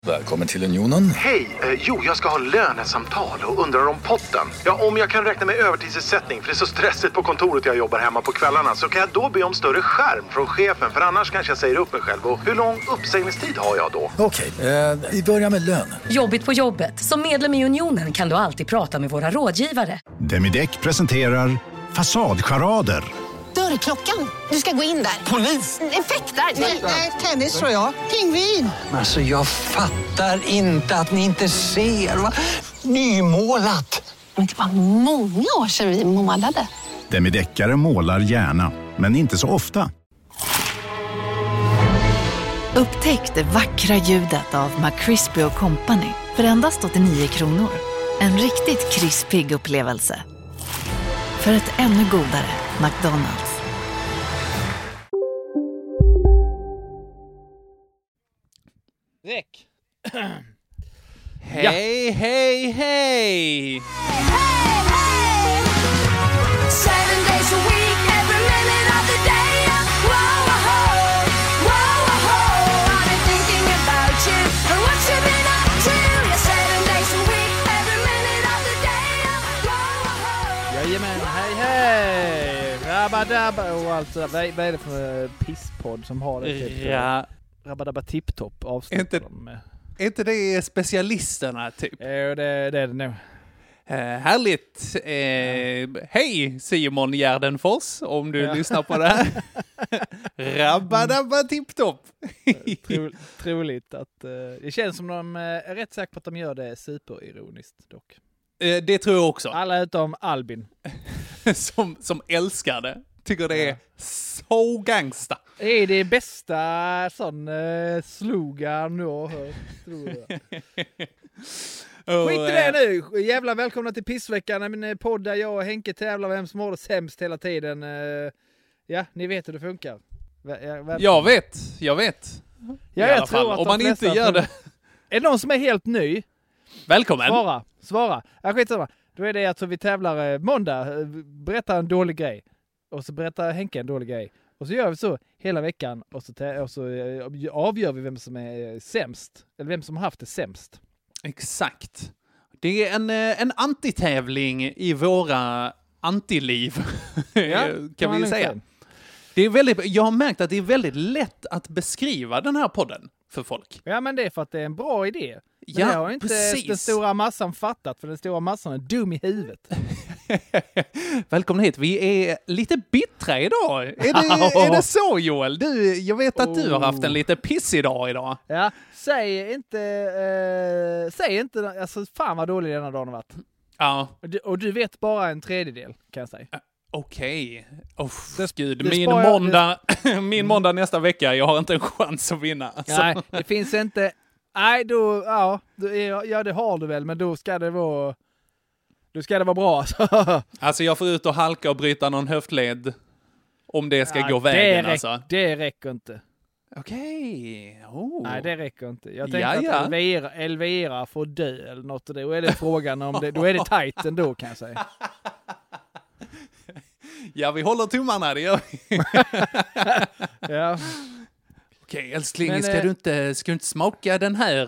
Välkommen till Unionen. Hej, jag ska ha lönesamtal och undrar om potten. Ja, om jag kan räkna med övertidsersättning för det är så stressigt på kontoret jag jobbar hemma på kvällarna, så kan jag då be om större skärm från chefen, för annars kanske jag säger upp mig själv. Och hur lång uppsägningstid har jag då? Okej, vi börjar med lön. Jobbigt på jobbet. Som medlem i Unionen kan du alltid prata med våra rådgivare. Demideck presenterar Fasadcharader. Dörrklockan. Du ska gå in där. Polis? Effektar? Nej, tennis tror jag. Pingvin. Alltså jag fattar inte att ni inte ser. Va? Nymålat. Men det var många år sedan vi målade. Demideckare målar gärna, men inte så ofta. Upptäck det vackra ljudet av McCrispy & Company för endast 89 kronor. En riktigt krispig upplevelse. För ett ännu godare McDonald's. Räck. Hej, hej, hej! Jajamän, hej, hej! Rabadabba och allt sådär. Vad är det för pisspodd som har det? Typ? Rabadabba tipptopp avsnitt. Är inte det specialisterna typ? Det är det nog. Härligt. Hej Simon Gärdenfors, om du lyssnar på det här. Rabadabba tipptopp. Troligt att det känns som de är rätt säkert på att de gör det superironiskt dock. Det tror jag också. Alla utom Albin. som älskar det. Tycker det är så gangsta. Det är det bästa sån slogan jag har hört, tror jag. Skit i det nu. Jävla välkomna till Pissveckan. En podd där jag och Henke tävlar vem som har det sämst hela tiden. Ja, ni vet hur det funkar. Jag vet. Ja, jag tror att om man inte gör det. Är det någon som är helt ny? Välkommen. Svara. Skitsamma. Då är det alltså vi tävlar måndag. Berättar en dålig grej. Och så berättar Henke en dålig grej. Och så gör vi så hela veckan. Och så avgör vi vem som är sämst. Eller vem som har haft det sämst. Exakt. Det är en antitävling i våra antiliv. Ja, kan vi säga. Det är jag har märkt att det är väldigt lätt att beskriva den här podden för folk. Ja, men det är för att det är en bra idé. Men ja, det har inte precis. Den stora massan fattat, för den stora massan är dum i huvudet. Välkommen hit. Vi är lite bittra idag. Är det så, Joel? Jag vet att du har haft en lite pissig dag idag. Ja, säg inte, alltså fan vad dålig denna dagen har varit. Ja. Och du vet bara en tredjedel, kan jag säga. Okej. Gud, min måndag nästa vecka, jag har inte en chans att vinna. Alltså. Nej, det finns inte. Nej, då det har du väl, men då ska det vara bra alltså. Alltså jag får ut och halka och bryta någon höftled om det ska gå vägen alltså. Det räcker inte. Okej. Nej, det räcker inte. Jag tänkte att Elvira får dö eller något, och då är det frågan om det. Då är det tajt ändå, kan jag säga. Ja, vi håller tummarna, det gör vi. Ja. Okej, älskling, ska du inte smaka den här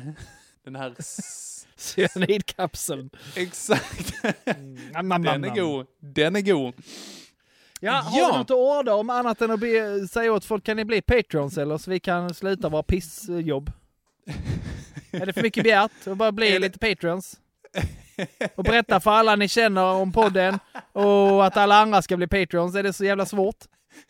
cyanidkapseln? Exakt. Den är god. Ja, har du något att orda om annat än att säga åt folk, kan ni bli patrons eller så vi kan sluta vara pissjobb? Är det för mycket begärt att bara bli lite patrons? Och berätta för alla ni känner om podden och att alla andra ska bli patrons. Är det så jävla svårt?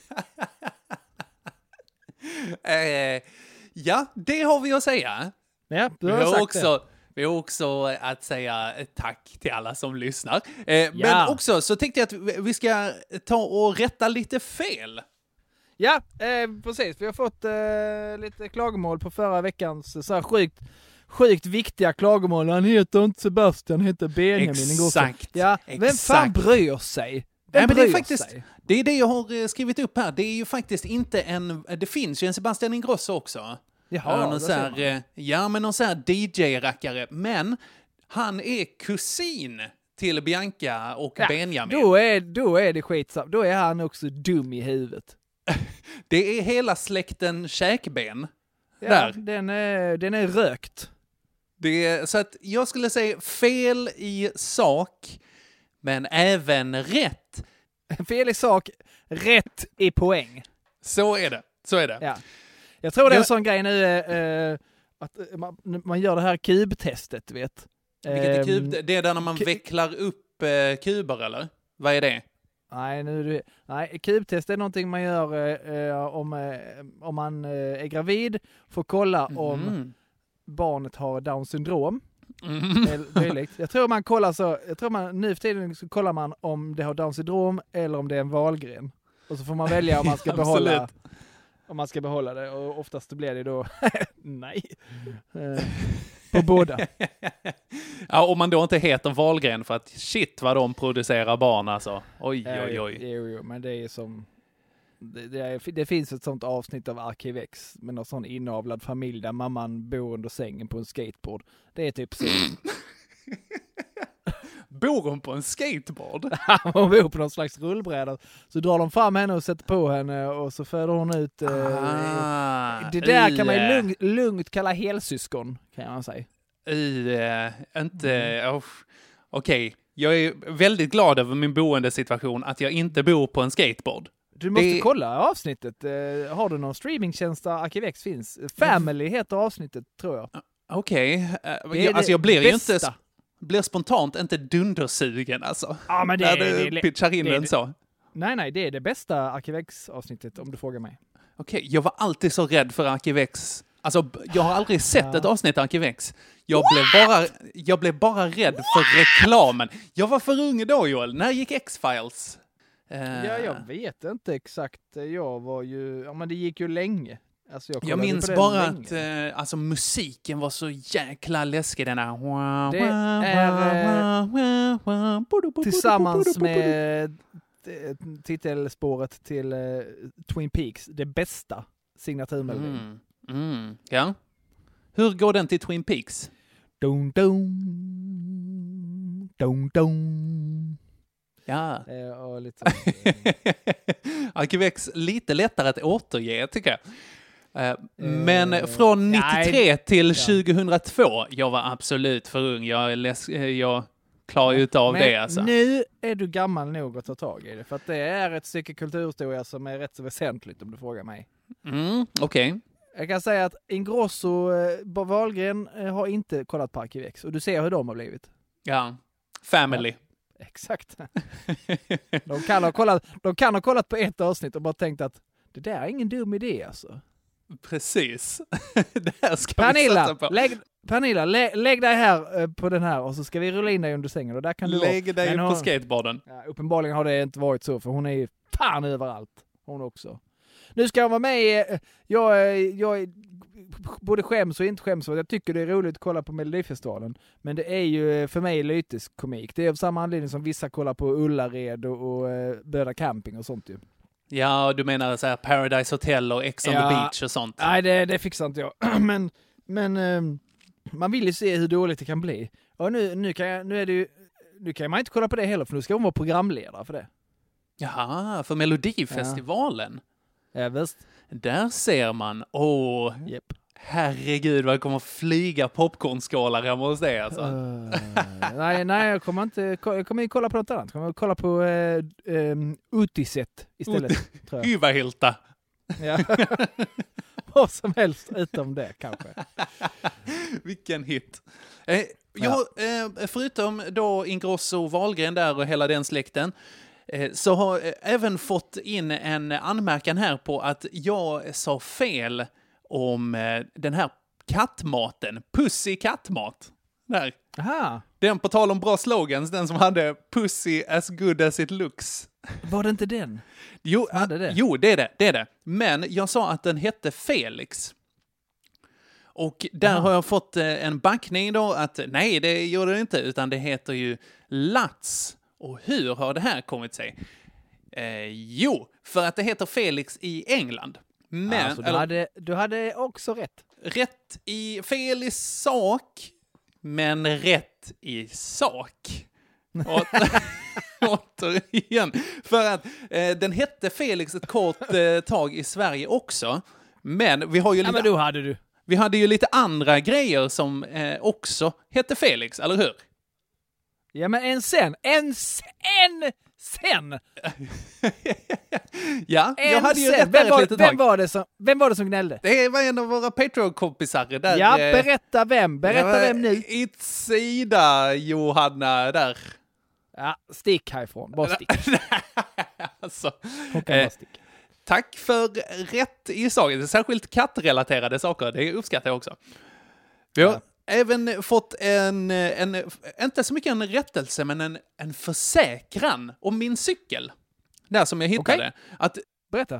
Ja, det har vi att säga. Ja, vi har också att säga tack till alla som lyssnar. Men också så tänkte jag att vi ska ta och rätta lite fel. Ja, precis. Vi har fått lite klagomål på förra veckans så här sjukt viktiga klagomål. Han heter inte Sebastian, han heter Benjamin. Exakt. Ja, vem fan bryr sig? Det är det jag har skrivit upp här. Det är ju faktiskt inte det finns ju en Sebastian Ingrosso också. Jaha, någon så här DJ-rackare. Men han är kusin till Bianca och Benjamin. Då är det skitsamt. Då är han också dum i huvudet. Det är hela släkten Käkben. Ja, den är rökt. Så att jag skulle säga fel i sak, men även rätt. Fel i sak, rätt i poäng. Så är det. Ja. Jag tror det är en sån grej nu att man gör det här kubtestet, vet. Vilket är kub? Det är där när man vecklar upp kuber, eller? Vad är det? Nej, kubtest är någonting man gör om man är gravid, får kolla om barnet har Down syndrom. Jag tror man nu för tiden så kollar man om det har Down syndrom eller om det är en Wahlgren. Och så får man välja om man ska behålla det, och oftast blir det då nej. På båda. Ja, om man då inte heter Wahlgren, för att shit vad de producerar barn alltså. Oj. Jo, men det är som det finns ett sånt avsnitt av Arkivex med någon sån inavlad familj där mamman bor under sängen på en skateboard. Det är typ så. Bor hon på en skateboard? Hon bor på någon slags rullbräda. Så drar de fram henne och sätter på henne och så föder hon ut... det där kan man ju lugnt kalla helsyskon, kan man säga. Okej. Jag är väldigt glad över min boendesituation, att jag inte bor på en skateboard. Du måste kolla avsnittet. Har du någon streamingtjänst där Arkivex finns? Family heter avsnittet, tror jag. Okej. Alltså jag blir ju inte... Blir spontant inte dundersugen alltså. Ja, men det pitchar in den så. Nej, det är det bästa Arkivex-avsnittet om du frågar mig. Okej, jag var alltid så rädd för Arkivex. Alltså, jag har aldrig sett ett avsnitt av Arkivex. Jag blev bara rädd för reklamen. Jag var för ung då, Joel. När gick X-Files? Jag vet inte exakt. Jag var ju... Ja, men det gick ju länge. Alltså jag minns bara att alltså, musiken var så jäkla läskig. Den här... Det är tillsammans med titelspåret till Twin Peaks det bästa signaturmelodin. Ja. Hur går den till Twin Peaks? Dun, dun, dun, dun. Ja. Och lite Arkivex lite lättare att återge, tycker jag. Men från 93 till 2002, jag var absolut för ung. Jag klarar ju inte av det. Alltså. Nu är du gammal nog att ta tag i det. För att det är ett stycke kulturhistoria som är rätt så väsentligt, om du frågar mig. Okej. Jag kan säga att Ingrosso Wahlgren har inte kollat på Arkivex. Och du ser hur de har blivit. Ja, Family. Ja, exakt. De kan ha kollat på ett avsnitt och bara tänkt att det där är ingen dum idé alltså. Precis. Det här ska vi sätta på. Pernilla, lägg dig här på den här och så ska vi rulla in dig under sängen. Och där kan du lägg dig på skateboarden. Ja, uppenbarligen har det inte varit så, för hon är ju fan överallt. Hon också. Nu ska hon vara med i... Jag både skäms och inte skäms. Jag tycker det är roligt att kolla på Melodifestivalen. Men det är ju för mig lytisk komik. Det är av samma anledning som vissa kollar på Ullared och Böda Camping och sånt ju. Ja, du menar så här Paradise Hotel och Ex on the Beach och sånt. Nej, det fixar inte jag. Men man vill ju se hur dåligt det kan bli. Och nu kan man inte kolla på det heller, för nu ska hon vara programledare för det. Jaha, för Melodifestivalen. Ja, visst. Där ser man. Yep. Herregud, vad kommer flyga popcornskålar hemma hos dig alltså. Nej, jag kommer ju kolla på något annat. Jag kommer kolla på Utiset istället, tror jag. Hyvahilta. Ja. Vad som helst utom det, kanske. Vilken hit. Förutom då Ingrosso Wahlgren där och hela den släkten, så har jag även fått in en anmärkan här på att jag sa fel om den här kattmaten. Pussy kattmat. Där. Aha. Den, på tal om bra slogans, den som hade Pussy as good as it looks. Var det inte den? Jo, det är det. Men jag sa att den hette Felix. Och där har jag fått en backning då att nej, det gör det inte, utan det heter ju Lats. Och hur har det här kommit sig? Jo, för att det heter Felix i England. Men alltså, du hade också rätt. Fel i sak, men rätt i sak. Återigen. För att den hette Felix ett kort tag i Sverige också. Men vi har ju... Ja, men då hade du. Vi hade ju lite andra grejer som också hette Felix, eller hur? Ja, men en sen! Ja, jag hade ju rätt där ett litet tag. Vem var det som gnällde? Det var en av våra Patreon-kompisar där. Ja, berätta vem nu. Ida Johanna där. Ja, stick härifrån. Bara stick. Alltså, bara stick. Tack för rätt i saken. Särskilt kattrelaterade saker. Det uppskattar jag också. Vi har även fått inte så mycket en rättelse, men en försäkran om min cykel. Där som jag hittade. Att berätta.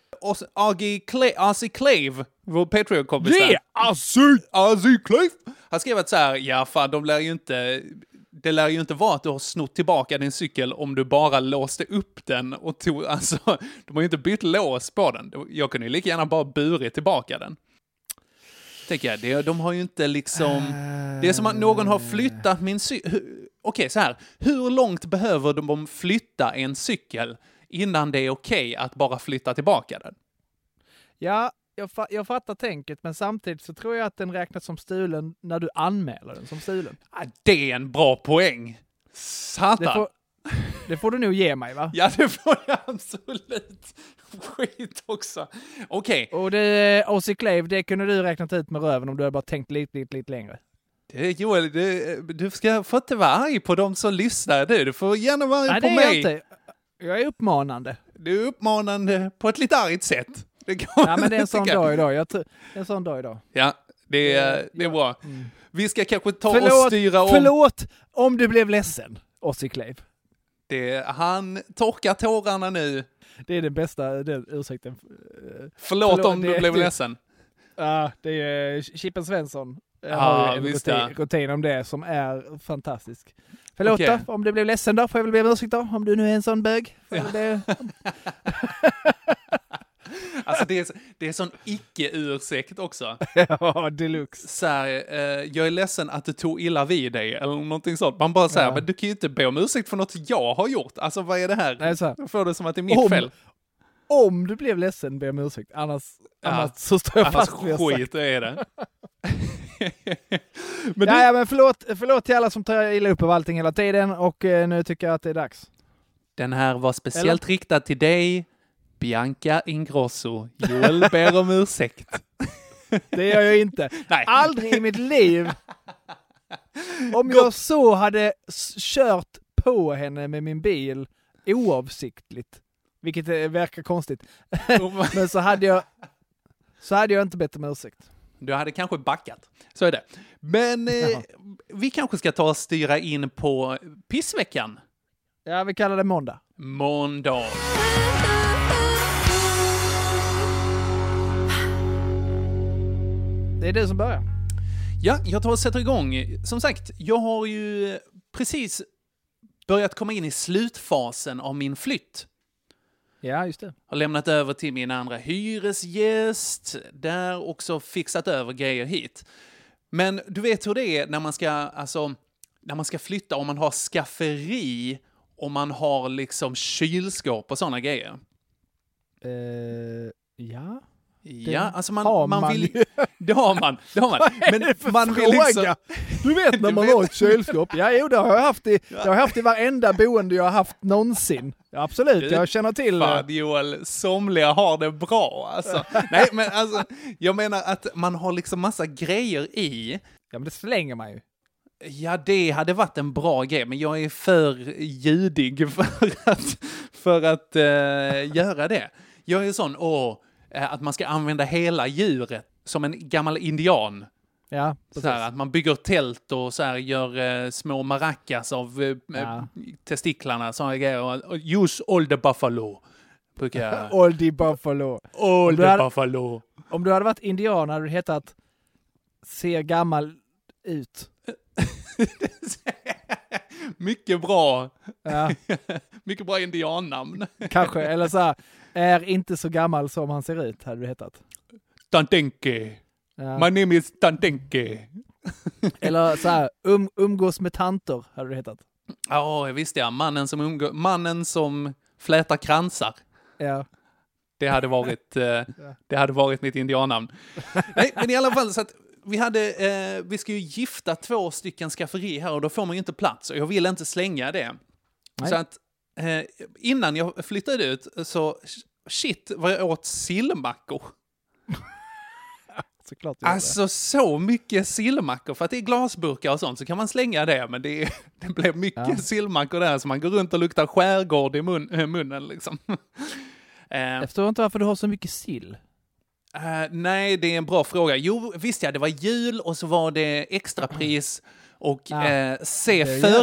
AC Clave, vår Patreon-kompis AC Clave. Han skrev att så här, ja fan, det lär ju inte vara att du har snott tillbaka din cykel om du bara låste upp den och tog, alltså, de har ju inte bytt lås på den. Jag kunde ju lika gärna bara burit tillbaka den. Tänker jag, de har ju inte liksom, det är som att någon har flyttat min cykel. Okej, så här, hur långt behöver de flytta en cykel innan det är okej att bara flytta tillbaka den? Ja, jag fattar tänket, men samtidigt så tror jag att den räknas som stulen när du anmäler den som stulen. Ja, det är en bra poäng. Satan. Det får du nog ge mig, va? Ja, det får jag absolut. Skit också. Okej. Och det AC Clave, det kunde du räknat ut med röven om du hade bara tänkt lite längre. Joel, du ska få inte vara arg på dem som lyssnar. Du får gärna vara arg på mig. Inte. Jag är uppmanande. Du är uppmanande på ett lite argt sätt. Ja, men det är en sån dag idag. En sån dag idag. Ja, det är bra. Mm. Vi ska kanske ta och styra om... Förlåt om du blev ledsen, AC Clave. Han torkar tårarna nu. Det är den bästa ursäkten. Förlåt om du blev ledsen. Ja, det är Chippen Svensson. Har ju en rutin om det som är fantastisk. Förlåt då, om du blev ledsen då, får jag väl be om ursäkt då, om du nu är en sån bög. Alltså det är sån icke-ursäkt också. Ja, deluxe. Så här, jag är ledsen att du tog illa vid dig eller någonting sånt. Man bara säger, men du kan ju inte be om ursäkt för något jag har gjort. Alltså vad är det här? Nej, så. Då får det som att det är mitt fel. Om du blev ledsen, be om ursäkt. Annars så står jag fast vid skit är det. Men förlåt till alla som tar illa upp av allting hela tiden, och nu tycker jag att det är dags. Den här var speciellt riktad till dig, Bianca Ingrosso. Joel ber om ursäkt. Det gör jag inte. Nej. Aldrig i mitt liv. Om jag så hade kört på henne med min bil oavsiktligt, vilket verkar konstigt, men så hade jag inte bett om ursäkt. Du hade kanske backat. Så är det. Men vi kanske ska ta och styra in på pissveckan. Ja, vi kallar det måndag. Måndag. Det är du som börjar. Ja, jag tar och sätter igång. Som sagt, jag har ju precis börjat komma in i slutfasen av min flytt. Ja, just det. Har lämnat över till min andra hyresgäst. Där också fixat över grejer hit. Men du vet hur det är när man ska flytta, om man har skafferi, om man har liksom kylskåp och sådana grejer. Ja. Ja, alltså man vill ju... Det har man. Men man vill liksom... Du vet när man har ett kylskåp. Ja, jo, det har jag haft i varenda boende jag har haft någonsin. Ja, absolut, jag känner till. Fan, Joel, somliga har det bra. Alltså. Nej, men alltså, jag menar att man har liksom massa grejer i. Ja, men det slänger man ju. Ja, det hade varit en bra grej, men jag är för ljudig för att göra det. Jag är sån, att man ska använda hela djuret som en gammal indian. Ja, så här, att man bygger tält och så här gör små maracas av testiklarna, såna grejer. Use all the buffalo. All the buffalo. All the buffalo. Om du hade varit indian hade du hetat ser gammal ut. Mycket bra. Ja. Mycket bra indiannamn. Kanske, eller så här, är inte så gammal som han ser ut, hade du hetat. Tantenke. Ja. My name is Tantenke. Eller så här, umgås med tanter, hade du hetat. Ja, visst ja. Mannen som flätar kransar. Ja. Det hade varit mitt indiannamn. Nej, men i alla fall så att vi ska ju gifta 2 stycken skafferi här och då får man ju inte plats och jag vill inte slänga det. Nej. Så att innan jag flyttade ut så shit vad jag åt sillmackor. Såklart alltså så mycket sillmackor för att det är glasburkar och sånt så kan man slänga det men det blev mycket sillmackor där så man går runt och luktar skärgård i munnen liksom. Jag förstår inte varför du har så mycket sill. Nej, det är en bra fråga. Jo, visst ja, det var jul och så var det extrapris och se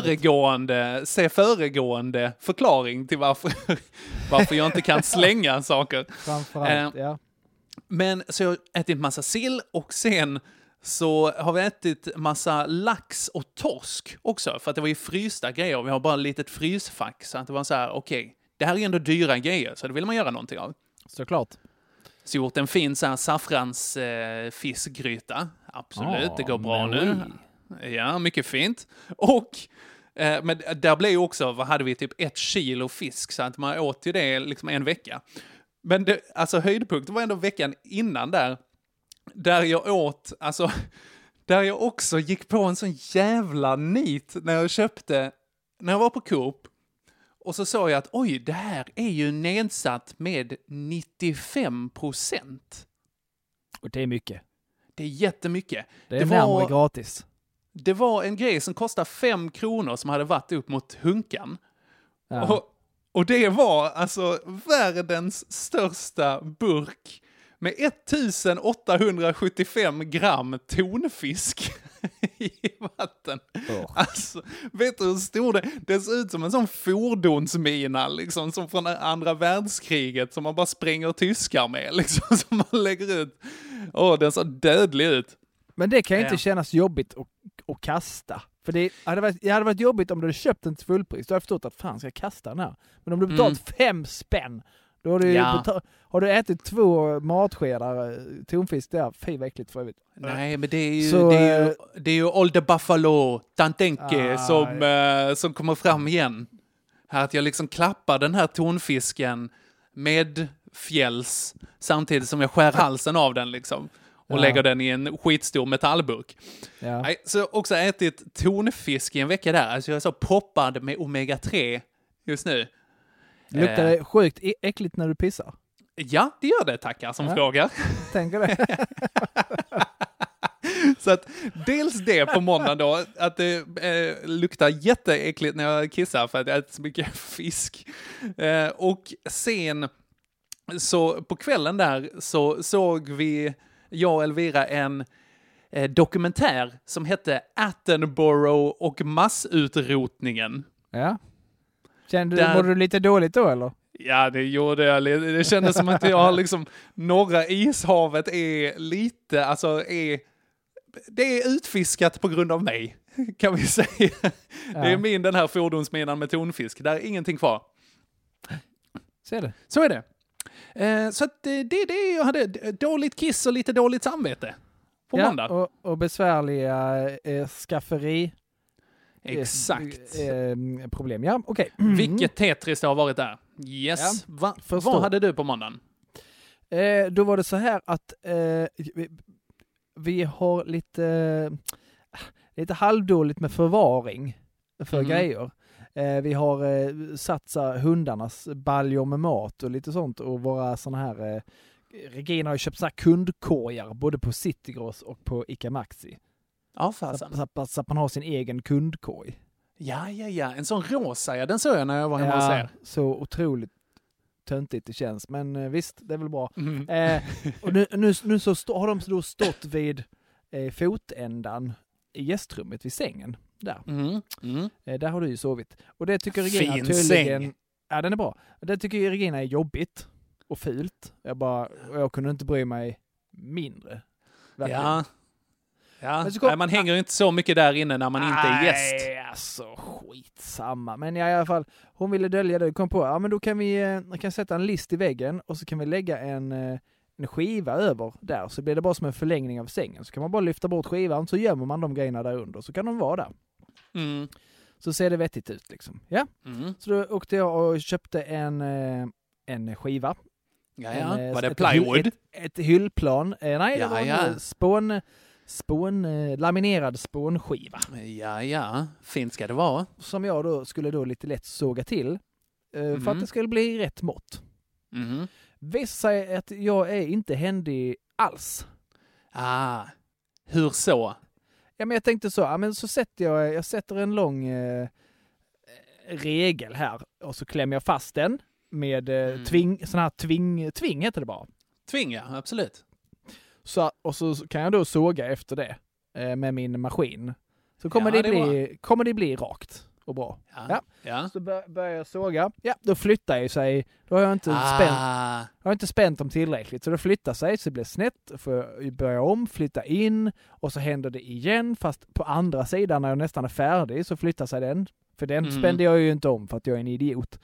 föregående förklaring till varför jag inte kan slänga saker. Framförallt, ja. Men så jag har ätit massa sill och sen så har vi ätit massa lax och torsk också. För att det var ju frysta grejer. Vi har bara ett litet frysfack. Så att det var så här, okej, det här är ändå dyra grejer. Så det vill man göra någonting av. Såklart. Så gjort en fin så här saffrans fiskgryta. Absolut, det går bra nu. Ja, mycket fint. Och men där blev ju också, vad hade vi, typ 1 kilo fisk. Så att man åt ju det liksom en vecka. Men alltså höjdpunkten var ändå veckan innan där jag åt, alltså där jag också gick på en sån jävla nit när jag var på Coop och så såg jag att oj, det här är ju nedsatt med 95%. Och det är mycket. Det är jättemycket. Det är närmare gratis. Det var en grej som kostade 5 kronor som hade varit upp mot hunkan. Ja. Och det var alltså världens största burk med 1875 gram tonfisk i vatten. Alltså, vet du hur stor det är? Det ser ut som en sån fordonsmina liksom, som från andra världskriget som man bara spränger tyskar med liksom, som man lägger ut. Den ser dödlig ut. Men det kan ju inte kännas jobbigt att kasta. För det hade varit jobbigt om du hade köpt den till fullpris. Då hade jag förstått att fan ska jag kasta den här. Men om du betalat 5 spänn, då har du ätit 2 matskedar tonfisk där. Fy vad äckligt för övrigt. Nej, men det är ju Old Buffalo Tantenke som kommer fram igen. Här att jag liksom klappar den här tonfisken med fjälls samtidigt som jag skär halsen av den liksom. Och lägger den i en skitstor metallburk. Ja. Nej, så jag har också ätit tonfisk i en vecka där. Alltså jag är så poppad med omega-3 just nu. Luktar det sjukt äckligt när du pissar? Ja, det gör det, tackar som frågar. Tänker det. Så att dels det på måndag då, att det luktar jätteäckligt när jag kissar för att jag äter så mycket fisk. Och sen så på kvällen där så såg jag och Elvira en dokumentär som hette Attenborough och massutrotningen. Ja. Mådde du lite dåligt då eller? Ja, det gjorde jag. Det kändes som att jag har liksom norra ishavet är lite, alltså det är utfiskat på grund av mig, kan vi säga. Ja. Det är den här fordonsminan med tonfisk. Där är ingenting kvar. Så är det. Så är det. Så att det är det jag hade. Dåligt kiss och lite dåligt samvete på måndag. Och besvärliga skafferi. Exakt. Problem, ja, okej. Vilket Tetris det har varit där. Yes. Ja, vad hade du på måndagen? Då var det så här att vi har lite halvdåligt med förvaring för grejer. Vi har satsat hundarnas baljor med mat och lite sånt. Och våra såna här... Regina har ju köpt så här kundkorgar både på Citygross och på Ica Maxi. Ja, fasen. Så att man har sin egen kundkorg. Ja. En sån rosa, den såg jag när jag var hemma hos er. Så otroligt töntigt det känns. Men visst, det är väl bra. Och nu så har de då stått vid fotändan i gästrummet vid sängen. Där. Där har du ju sovit. Och det tycker Regina fin tydligen... Säng. Ja, den är bra. Det tycker Regina är jobbigt och fult. Jag kunde inte bry mig mindre. Verkligen. Ja, man hänger inte så mycket där inne när man inte är gäst. Nej, alltså skitsamma. Men i alla fall, hon ville dölja det. Kom på, men då kan vi kan sätta en list i väggen och så kan vi lägga en skiva över där. Så blir det bara som en förlängning av sängen. Så kan man bara lyfta bort skivan så gömmer man de grejerna där under. Så kan de vara där. Så ser det vettigt ut liksom. Ja. Så då åkte jag och köpte en skiva. Var det plywood? Ett hyllplan. Nej, det var en laminerad spånskiva. Ja. Fint ska det vara. Som jag då skulle lite lätt såga till. För att det skulle bli rätt mått. Visst säger att jag är inte händig alls. Hur så? Ja, men jag tänkte så. Men så jag sätter en lång regel här. Och så klämmer jag fast den med tving heter det bara. Tving, ja, absolut. Och så kan jag då såga efter det med min maskin. Så kommer det bli rakt och bra. Ja. Så börjar jag såga. Ja, då flyttar jag sig. Då har jag inte spänt dem tillräckligt. Så då flyttar sig så det blir snett. Får jag börja om, flytta in. Och så händer det igen. Fast på andra sidan när jag nästan är färdig så flyttar sig den. För den spände jag ju inte om för att jag är en idiot.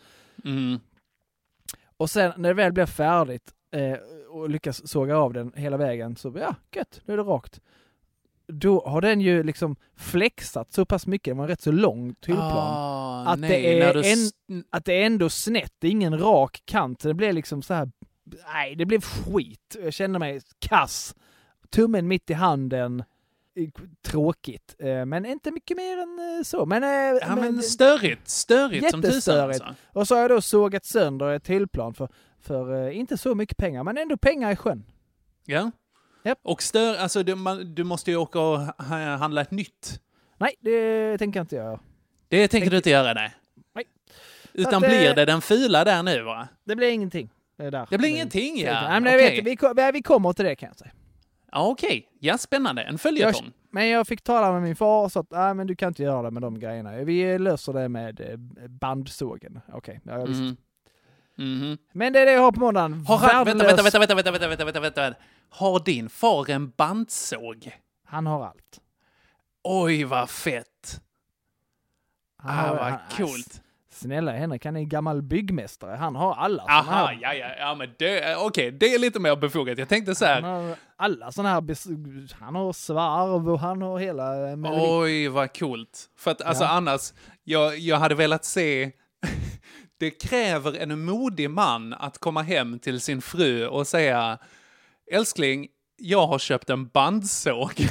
Och sen när det väl blir färdigt och lyckas såga av den hela vägen så gött, nu är det rakt. Då har den ju liksom flexat så pass mycket, det var en rätt så lång hyllplan. Att det är ändå snett, det är ingen rak kant. Det blev liksom så här, det blev skit. Jag kände mig kass. Tummen mitt i handen. Tråkigt. Men inte mycket mer än så. Men störigt som tusan alltså. Och så har jag då sågat sönder ett hyllplan för inte så mycket pengar, men ändå pengar i sjön. Ja. Yep. Och alltså du måste ju åka och handla ett nytt. Nej, det tänker jag inte göra. Det tänker du inte göra, nej. Utan blir det den fila där nu, va? Det blir ingenting. Det blir ingenting, ja. Nej, men vi kommer till det, kan jag säga. Ja, okej. Ja, spännande. En följetong. Men jag fick tala med min far och sa att men du kan inte göra det med de grejerna. Vi löser det med bandsågen. Okej, ja, visst. Men det är det jag har på måndagen. Vänta. Har din far en bandsåg? Han har allt. Oj, vad fett. Vad coolt. Snälla Henrik, han är en gammal byggmästare. Han har alla såna här. Ja, men det är lite mer befogat. Jag tänkte så här. Han har alla såna här, han har svarv och han har hela melodi. Oj, vad coolt. För att alltså annars, jag hade velat se. Det kräver en modig man att komma hem till sin fru och säga: älskling, jag har köpt en bandsåg.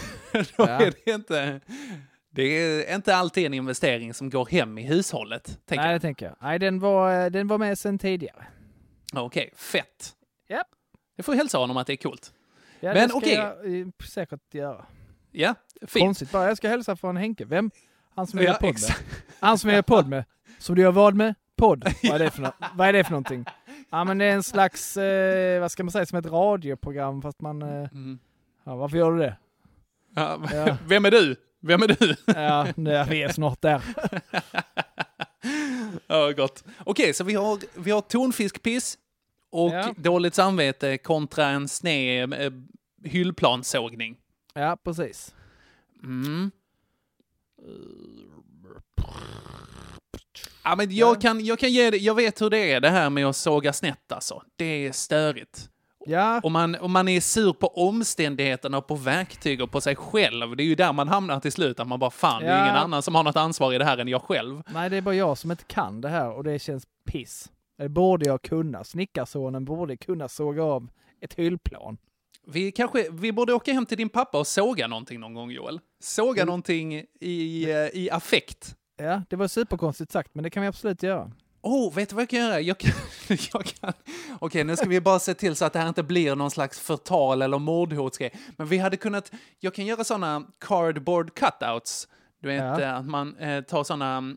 Det är inte alltid en investering som går hem i hushållet. Nej, det tänker jag. Nej, den var med sedan tidigare. Okej, fett. Ja. Jag får hälsa honom att det är coolt. Ja, men okej. Jag säkert göra. Ja, fint. Konstigt bara. Jag ska hälsa från Henke. Vem? Han som jag gör podd med. Han som jag gör podd med. Som du gör vad med? Podd. Vad är det för någonting? Ja, men det är en slags, vad ska man säga, som ett radioprogram fast man... varför gör du det? Ja. Vem är du? Ja, vi är snart där. Ja, gott. Okej, så vi har tonfiskpiss och dåligt samvete kontra en sned hyllplansågning. Ja, precis. Ja, men jag kan ge det. Jag vet hur det är det här med att såga snett alltså. Det är störigt. Ja. Om man är sur på omständigheterna och på verktyg och på sig själv. Det är ju där man hamnar till slut. Att man bara, fan, det är ingen annan som har något ansvar i det här än jag själv. Nej, det är bara jag som inte kan det här och det känns piss. Det borde jag kunna. Snickarsonen borde kunna såga av ett hyllplan. Vi borde åka hem till din pappa och såga någonting någon gång, Joel. Såga någonting i affekt. Ja, det var superkonstigt sagt, men det kan vi absolut göra. Vet du vad jag kan göra? Jag kan... Okej, nu ska vi bara se till så att det här inte blir någon slags förtal eller mordhotsgrej. Men vi hade kunnat... Jag kan göra såna cardboard cutouts. Du vet, att man tar såna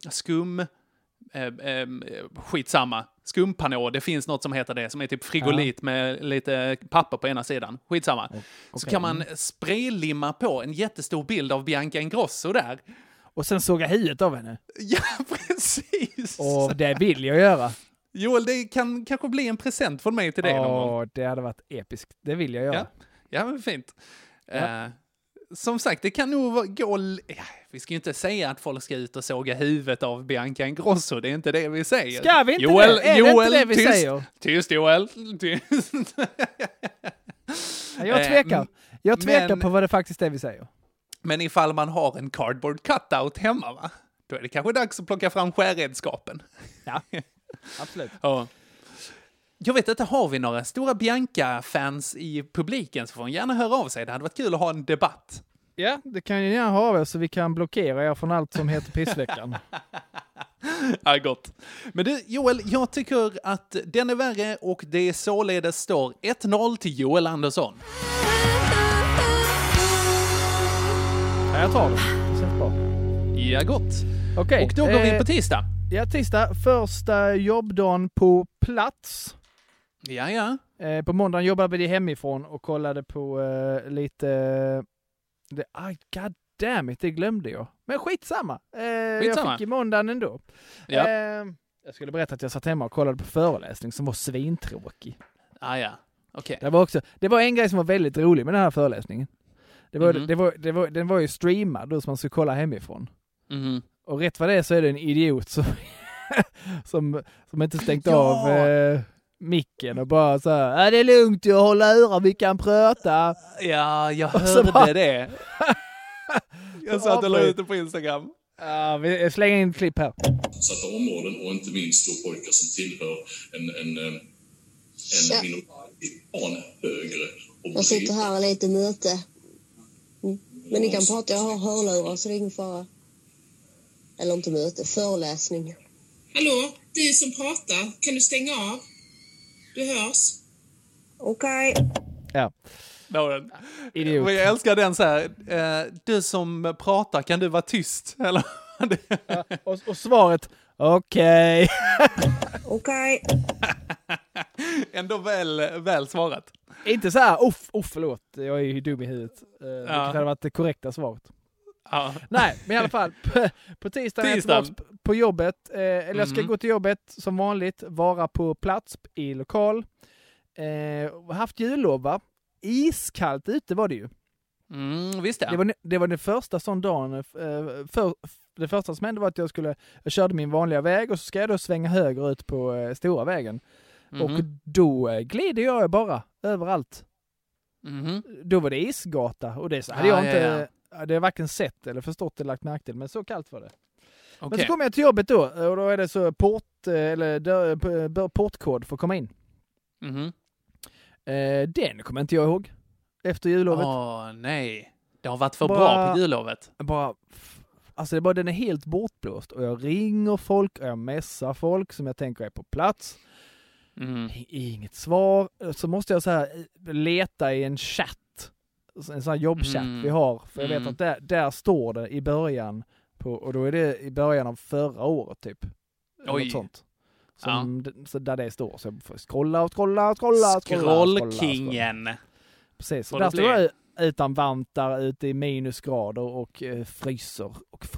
skumpanå. Det finns något som heter det, som är typ frigolit med lite papper på ena sidan. Skitsamma. Okay. Så kan man spraylimma på en jättestor bild av Bianca Ingrosso där. Och sen såga huvudet av henne. Ja, precis. Och det vill jag göra. Joel, det kan kanske bli en present från mig till dig någon gång. Det hade varit episkt. Det vill jag göra. Ja, men fint. Ja. Som sagt, det kan nog gå... vi ska ju inte säga att folk ska ut och såga huvudet av Bianca Ingrosso. Det är inte det vi säger. Ska vi inte Joel, det? Är Joel, det inte det vi säger? Tyst, Joel. Tyst. Jag tvekar på vad det faktiskt är vi säger. Men ifall man har en cardboard cutout hemma, va? Då är det kanske dags att plocka fram skärredskapen. Ja, absolut. Ja. Jag vet inte, har vi några stora Bianca-fans i publiken så får hon gärna höra av sig. Det hade varit kul att ha en debatt. Ja, det kan ju gärna ha det så vi kan blockera er från allt som heter Pissveckan. Ja, gott. Men du, Joel, jag tycker att den är värre och det således står 1-0 till Joel Andersson. Ja, jag tar det. Det känns bra. Ja, gott. Okej. Och då går vi in på tisdag. Ja, tisdag. Första jobbdagen på plats. Ja. På måndagen jobbade vi hemifrån och kollade på lite... God damn it, det glömde jag. Men skitsamma. Jag fick i måndagen ändå. Ja. Jag skulle berätta att jag satt hemma och kollade på föreläsning som var svintråkig. Ja. Okej. Det var en grej som var väldigt rolig med den här föreläsningen. Den var ju streamad då, som man skulle kolla hemifrån. Mm. Och rätt vad det är så är det en idiot som inte stängt av micken och bara så här, det är lugnt, jag håller öron, vi kan prata. Ja, jag hörde det. Jag satt och la ut det på Instagram. Ja, vi slänger in ett klipp här. Satta områden och inte minst då pojkar som tillhör en minoritet högre. Jag sitter här och lite möte. Men ni kan prata, jag har hörlurar så det är ingen fara. Eller inte möte, föreläsning. Hallå, du som pratar, kan du stänga av? Du hörs. Okej. Ja. Idiot. Jag älskar den så här. Du som pratar, kan du vara tyst? Eller? Ja, och svaret, okej. Okej. Ändå väl svarat. Inte så här, förlåt, jag är ju dum i huvudet. Det hade varit det korrekta svaret. Ja. Nej, men i alla fall, på tisdagen är jag tillbaka på jobbet. Eller jag ska gå till jobbet som vanligt, vara på plats i lokal. Haft jullov, va? Iskallt ute var det ju. Visst ja. Det var den första sån dagen. Det första som hände var att jag körde min vanliga väg och så ska jag då svänga höger ut på stora vägen. Och då glider jag bara överallt. Då var det isgata och det hade jag inte det varken sett eller förstått eller lagt märke till, men så kallt var det. Okay. Men så kom jag till jobbet då och då är det så portkod för att komma in. Den kommer inte jag ihåg efter jullovet. Nej. Det har varit för bra på jullovet. Alltså den är helt bortblåst och jag ringer folk och jag messar folk som jag tänker är på plats. Inget svar. Så måste jag så här leta i en chatt. En sån här jobbchatt vi har. För jag vet att där står det i början och då är det i början av förra året typ. Något sånt. Så där det står. Så jag får scrolla. Scrollkingen. Precis. Så där står jag utan vantar ute i minusgrader och fryser.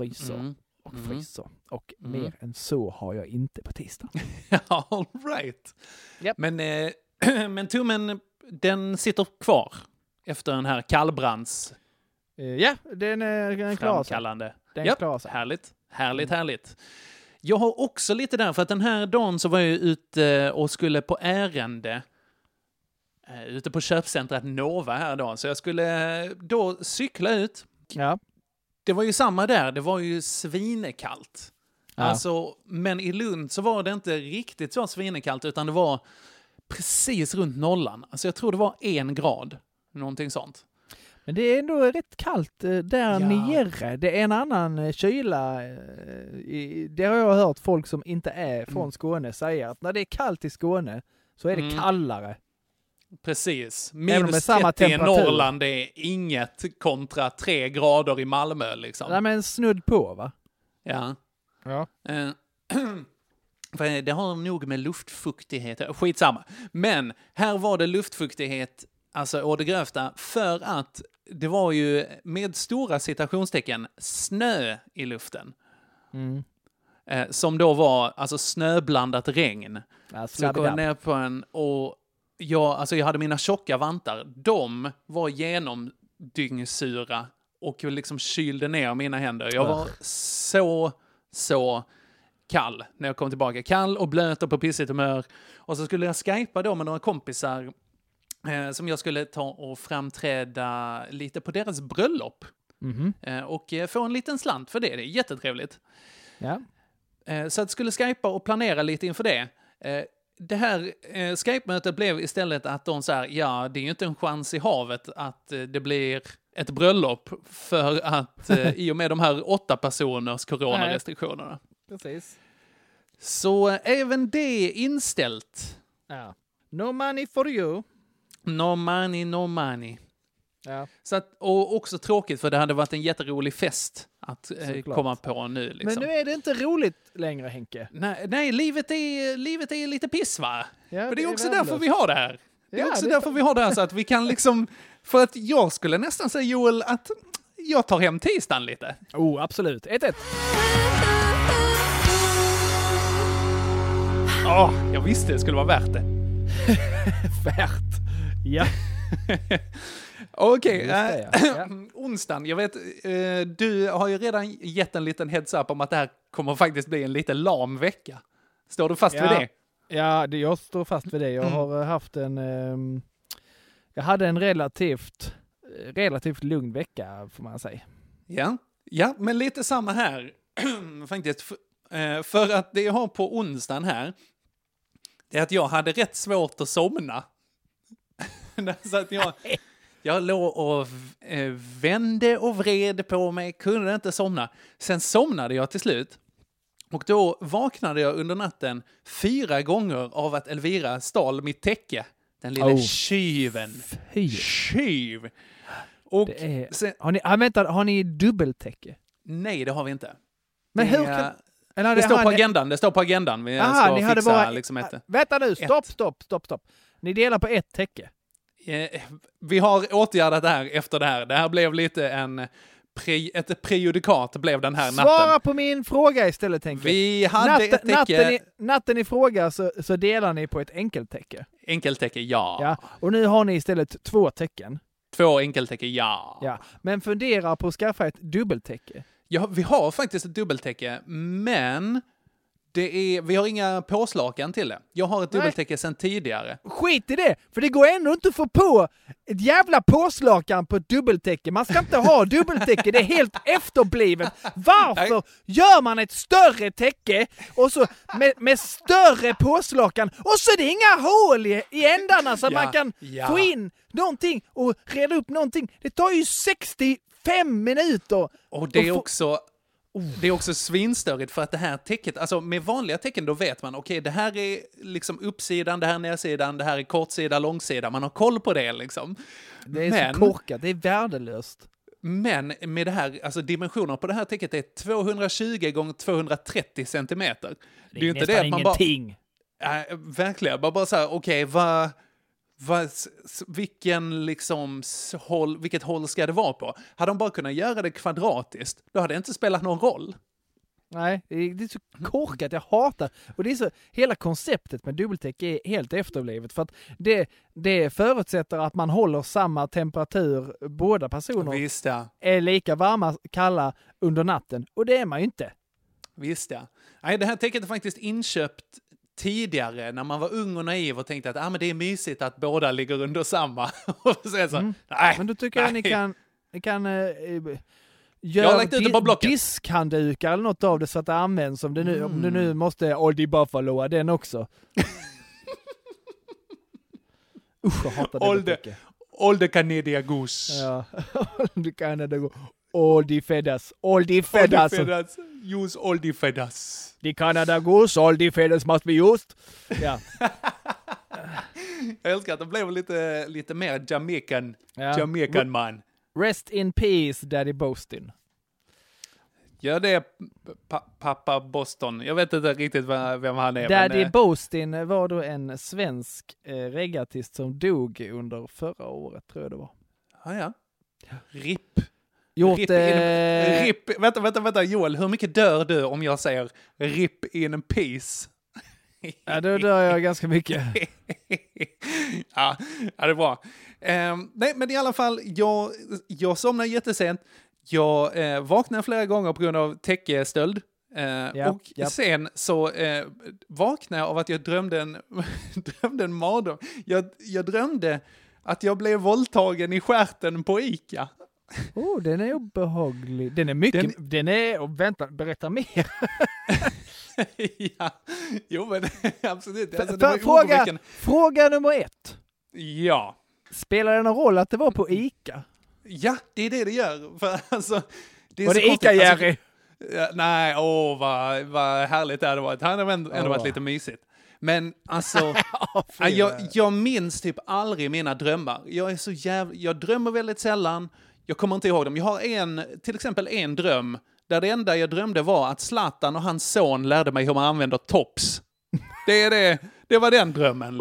Och mer än så har jag inte på tisdag. All right. Yep. Men tummen, den sitter kvar efter den här kallbrands... Ja, den är klar. Framkallande. Den är klar. Härligt. Jag har också lite där, för att den här dagen så var jag ute och skulle på ärende ute på köpcentret Nova här då. Så jag skulle då cykla ut. Ja. Det var ju samma där, det var ju svinekallt. Ja. Alltså, men i Lund så var det inte riktigt så svinekallt, utan det var precis runt nollan. Alltså jag tror det var 1 grad, någonting sånt. Men det är ändå rätt kallt där nere. Det är en annan kyla. Det har jag hört folk som inte är från Skåne säga att när det är kallt i Skåne så är det kallare. Precis. Minus 30 i Norrland är inget kontra 3 grader i Malmö liksom. Nej, men snudd på, va? Ja. Ja. Det har nog med luftfuktighet. Skitsamma. Men här var det luftfuktighet, alltså å det grövsta, för att det var ju med stora citationstecken snö i luften. Som då var alltså snöblandat regn. Ja, så jag går ner på en och jag hade mina tjocka vantar. De var genomdyngsura och liksom kylde ner mina händer. Jag var så kall när jag kom tillbaka. Kall och blöt och på pissigt humör. Och så skulle jag skypa då med några kompisar som jag skulle ta och framträda lite på deras bröllop. Och få en liten slant för det. Det är jättetrevligt. Ja. Så jag skulle skypa och planera lite inför det. det här Skype-mötet blev istället att de sa, ja, det är ju inte en chans i havet att det blir ett bröllop för att i och med de här 8 personers coronarestriktionerna. Precis. Så även det inställt. Ja. No money for you. No money, no money. Ja. Så att, och också tråkigt, för det hade varit en jätterolig fest att komma på nu. Liksom. Men nu är det inte roligt längre, Henke. Nej, livet är lite piss, va? Ja, för det är också värdelöst. därför vi har det här. Det är Ja, också det därför vi har det här, så att vi kan liksom... För att jag skulle nästan säga, Joel, att jag tar hem tisdagen lite. Oh, absolut. 1-1. Jag visste det skulle vara värt det. Värt. Ja. Okej, ja. onsdagen. Jag vet, du har ju redan gett en liten heads up om att det här kommer faktiskt bli en lite lam vecka. Står du fast vid det? Ja, jag står fast vid det. Jag har haft jag hade en relativt lugn vecka, får man säga. Ja, men lite samma här. Faktiskt. För att det jag har på onsdagen här, det är att jag hade rätt svårt att somna. Så att jag låg och vände och vred på mig, kunde inte somna. Sen somnade jag till slut. Och då vaknade jag under natten 4 gånger av att Elvira stal mitt täcke. Den lilla tjuven. Tjuv. Och sen, har ni dubbeltäcke? Nej, det har vi inte. Men hur kan... Det står på agendan. Vi ska ni hade fixa bara... liksom ett... Vänta nu, stopp. Ni delar på ett täcke. Vi har åtgärdat det här efter det här. Det här blev lite ett prejudikat blev den här natten. Svara på min fråga istället, tänker jag. Vi hade ett täcke... Natten i fråga så delar ni på ett enkeltäcke. Enkeltäcke, ja. Och nu har ni istället 2 täcken. 2 enkeltäcke, ja. Men fundera på att skaffa ett dubbeltäcke. Ja, vi har faktiskt ett dubbeltäcke, men vi har inga påslakan till det. Jag har ett dubbeltäcke sedan tidigare. Skit i det, för det går ändå inte att få på ett jävla påslakan på ett dubbeltäcke. Man ska inte ha dubbeltäcke, det är helt efterblivet. Varför gör man ett större täcke och så med större påslakan och så är det inga hål i ändarna så man kan få in någonting och reda upp någonting. Det tar ju 65 minuter. Och det är också... Det är också svinstörigt för att det här täcket, alltså med vanliga tecken då vet man, okej, det här är liksom uppsidan, det här är nedsidan, det här är kortsida, långsida, man har koll på det liksom. Det är så korkat, det är värdelöst. Men med det här, alltså dimensioner på det här täcket är 220 gånger 230 centimeter. Det är ju inte det att man ingenting. Verkligen, bara så här, okej, vilket håll ska det vara på? Hade de bara kunnat göra det kvadratiskt, då hade det inte spelat någon roll. Nej, det är så korkat, jag hatar. Och det är så, hela konceptet med dubbeltäcke är helt efterblivet. För att det förutsätter att man håller samma temperatur, båda personer är lika varma, kalla under natten. Och det är man ju inte. Visst ja. Nej, det här täcket är faktiskt inköpt tidigare när man var ung och naiv och tänkte att men det är mysigt att båda ligger under samma. Och så, nej, men då tycker jag ni kan gör diskhanddukar eller något av det så att det används om du nu måste Oldie Buffalo den också. Usch, jag hatar det. Oldie Canada Goose. Ja, Oldie Canada Goose. Oldie Fedas. Use Oldie Fedas. The Canada Goose, Oldie Fedas must be used. Ja. Jag älskar att det blev lite mer Jamaican man. Rest in peace, Daddy Boston. Ja, det är pappa Boston. Jag vet inte riktigt vem han är. Daddy Boston var då en svensk reggaeartist som dog under förra året, tror jag det var. Ja. RIP. RIP. Vänta, Joel. Hur mycket dör du om jag säger RIP in peace? Ja, då dör jag ganska mycket. Ja, det är bra. Nej, men i alla fall, jag somnade jättesent. Jag vaknade flera gånger på grund av täckestöld. Sen så vaknade jag av att jag drömde en mardröm. Jag drömde att jag blev våldtagen i stjärten på Ica. Den är obehaglig. Den är mycket... Vänta, berätta mer. Ja, jo men absolut. Fråga nummer 1. Ja. Spelar det någon roll att det var på ICA? Ja, det är det gör. För alltså, var det ICA-Jerry? Alltså, nej, vad härligt det hade varit. Det hade ändå varit lite mysigt. Men alltså, jag minns typ aldrig mina drömmar. Jag drömmer väldigt sällan. Jag kommer inte ihåg dem. Jag har till exempel en dröm där det enda jag drömde var att Zlatan och hans son lärde mig hur man använder tops. Det var den drömmen.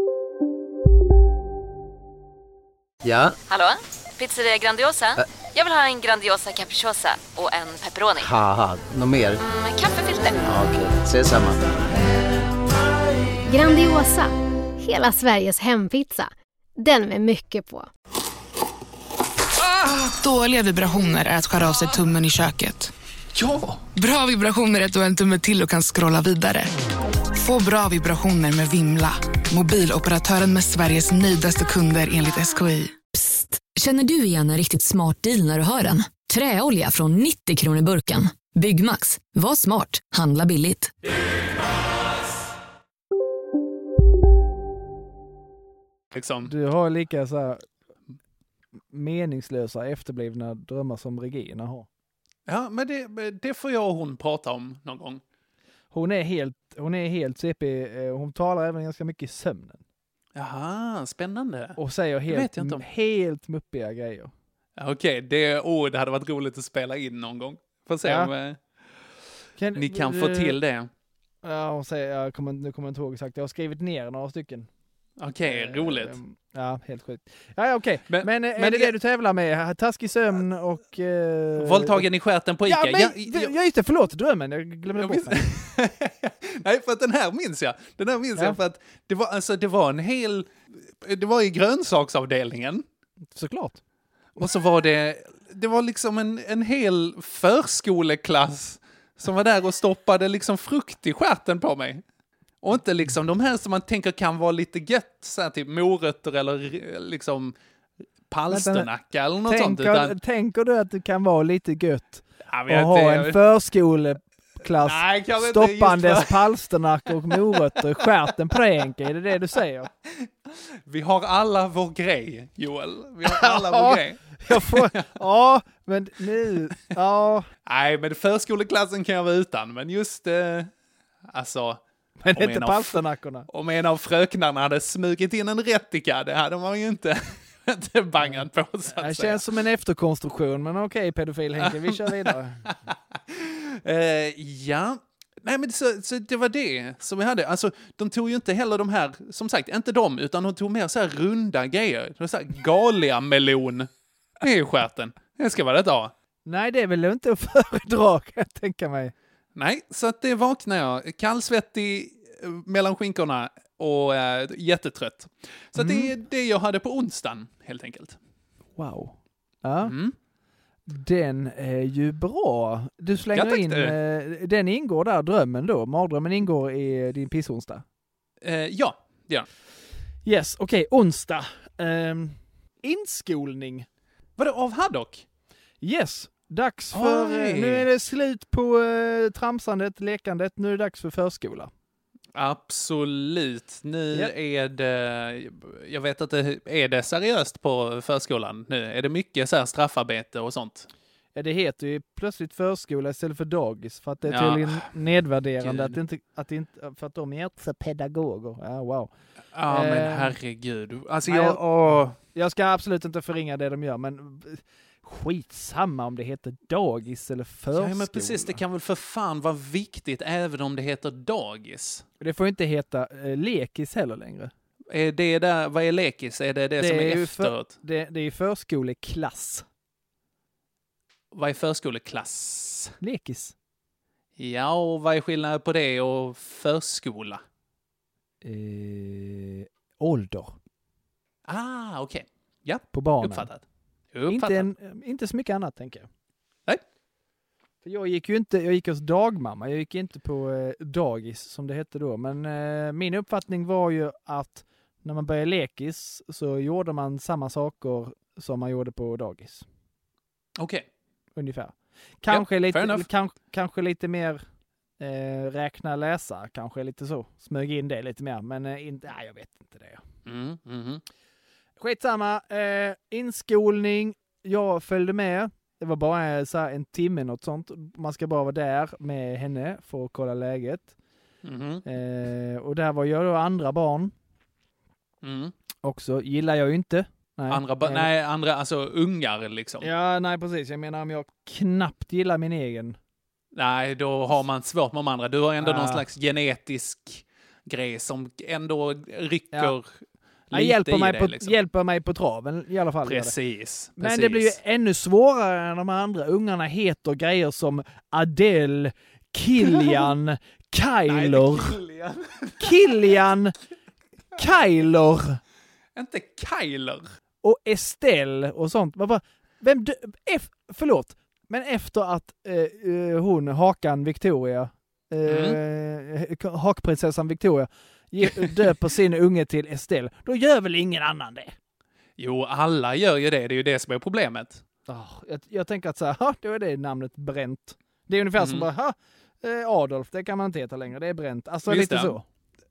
Ja? Hallå? Pizzeria Grandiosa? Jag vill ha en Grandiosa capriciosa och en pepperoni. Haha, något mer? Kaffefilter. Ja, okej, ses samma. Grandiosa, hela Sveriges hempizza. Den med mycket på. Dåliga vibrationer är att skära av sig tummen i köket. Ja! Bra vibrationer är att du har en tumme till och kan scrolla vidare. Få bra vibrationer med Vimla. Mobiloperatören med Sveriges nöjdaste kunder enligt SKI. Psst, känner du igen en riktigt smart deal när du hör den? Träolja från 90 kronor burken. Byggmax, var smart, handla billigt. Liksom. Du har lika så här meningslösa efterblivna drömmar som Regina har. Ja, men det får jag och hon prata om någon gång. Hon är helt CP. Hon talar även ganska mycket i sömnen. Jaha, spännande. Och säger helt muppiga grejer. Okej, det hade varit roligt att spela in någon gång. Får se om ni kan få till det. Ja, hon säger, jag kommer inte ihåg exakt. Jag har skrivit ner några stycken. Okej, roligt. Ja, helt sjukt. Ja, okej. Men är det du tävlar med? Taskig sömn och... Våldtagen i stjärten på ICA. Ja, just det. Förlåt, drömmen. Jag glömde bort den. Nej, för att den här minns jag. För att det var i grönsaksavdelningen. Såklart. Och så var det var liksom en hel förskoleklass som var där och stoppade liksom frukt i stjärten på mig. Och inte liksom de här som man tänker kan vara lite gött, så här typ morötter eller liksom palsternacka eller något sånt. Tänker du att det kan vara lite gött att ha en förskoleklass stoppandes palsternackor och morötter i stjärten på enke? Är det du säger? Vi har alla vår grej, Joel. Vi har alla vår grej. Men nu... Nej, men förskoleklassen kan jag vara utan. Men just... alltså... Men inte palsternackorna. Om en av fröknarna hade smugit in en rättika, det hade man ju inte bangat på, så att säga. Det känns som en efterkonstruktion, men okej, pedofil Henke, vi kör vidare. Ja, nej men så det var det som vi hade. Alltså, de tog ju inte heller de här, som sagt, inte de, utan de tog mer så här runda grejer. Det var så här galia-melon i stjärten. Det ska vara det då. Nej, det är väl inte att föredra, kan jag tänka mig. Nej, så att det vaknade jag. Kallsvettig mellan skinkorna och jättetrött. Så att det är det jag hade på onsdagen, helt enkelt. Wow. Ja. Den är ju bra. Du slänger in... den ingår där, drömmen då. Mardrömmen ingår i din pissonsdag. Ja. Yes, okej. Onsdag. Inskolning. Var det av Haddock? Yes. Dags för... nu är det slut på tramsandet, lekandet. Nu är det dags för förskola. Absolut. Nu är det... Jag vet inte, är det seriöst på förskolan nu? Är det mycket så här straffarbete och sånt? Ja, det heter ju plötsligt förskola istället för dagis. För att det är tydligen nedvärderande för att de är inte pedagoger. Ja, wow. Ja, men herregud. Alltså jag ska absolut inte förringa det de gör, men... skitsamma om det heter dagis eller förskola. Ja, men precis, det kan väl för fan vara viktigt även om det heter dagis. Det får inte heta lekis heller längre. Är det där, vad är lekis? Är det som är efteråt? Det är förskoleklass. Vad är förskoleklass? Lekis. Ja, och vad är skillnaden på det och förskola? Ålder. Ah, okej. Ja, på barnen. Uppfattat. Inte så mycket annat, tänker jag. Nej. För jag gick hos dagmamma. Jag gick inte på dagis som det hette då. Men min uppfattning var ju att när man började lekis så gjorde man samma saker som man gjorde på dagis. Okej. Ungefär. Kanske, kanske lite mer räkna, läsa. Kanske lite så. Smög in det lite mer. Men jag vet inte det. Skitsamma. Inskolning. Jag följde med. Det var bara så här en timme något sånt. Man ska bara vara där med henne för att kolla läget. Och där var jag då andra barn. Också. Gillar jag ju inte. Nej. Andra, alltså ungar liksom. Ja, nej precis. Jag menar om jag knappt gillar min egen. Nej, då har man svårt med de andra. Du har ändå någon slags genetisk grej som ändå rycker hjälper mig på traven i alla fall. Precis. Men det blir ju ännu svårare när de andra ungarna heter grejer som Adele, Kilian, Kyler. Kyler. Inte Kyler. Och Estelle och sånt. Förlåt. Men efter att Hakan Victoria, hakprinsessan Victoria, döper sin unge till Estelle, då gör väl ingen annan det? Jo, alla gör ju det. Det är ju det som är problemet. Jag tänker att så här, då är det namnet bränt. Det är ungefär som bara, Adolf, det kan man inte heta längre. Det är bränt. Alltså visst lite så.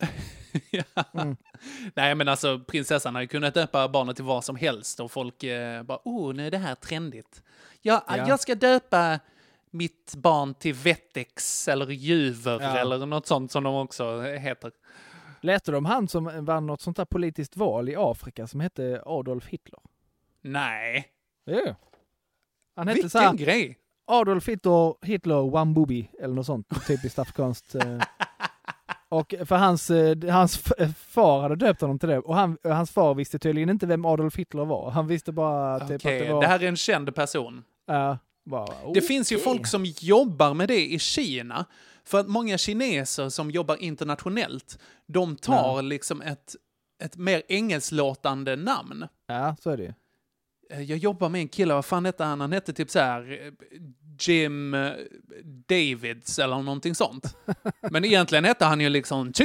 Nej, men alltså prinsessan har ju kunnat döpa barnet till vad som helst och folk bara, nu är det här trendigt. Jag ska döpa mitt barn till Vettex eller Juver eller något sånt som de också heter. Läste de han som vann något sånt där politiskt val i Afrika som hette Adolf Hitler? Nej. Ja. Han hette vilken så här, grej. Adolf Hitler Wambubi eller något sånt typiskt afrikanskt. Och för hans far hade döpt honom till det. Och hans far visste tydligen inte vem Adolf Hitler var. Han visste bara typ att det var... Det här är en känd person. Det finns ju folk som jobbar med det i Kina. För att många kineser som jobbar internationellt, de tar liksom ett mer engelsklåtande namn. Ja, så är det ju. Jag jobbar med en kille, vad fan heter han? Han hette typ så här Jim Davids eller någonting sånt. Men egentligen heter han ju liksom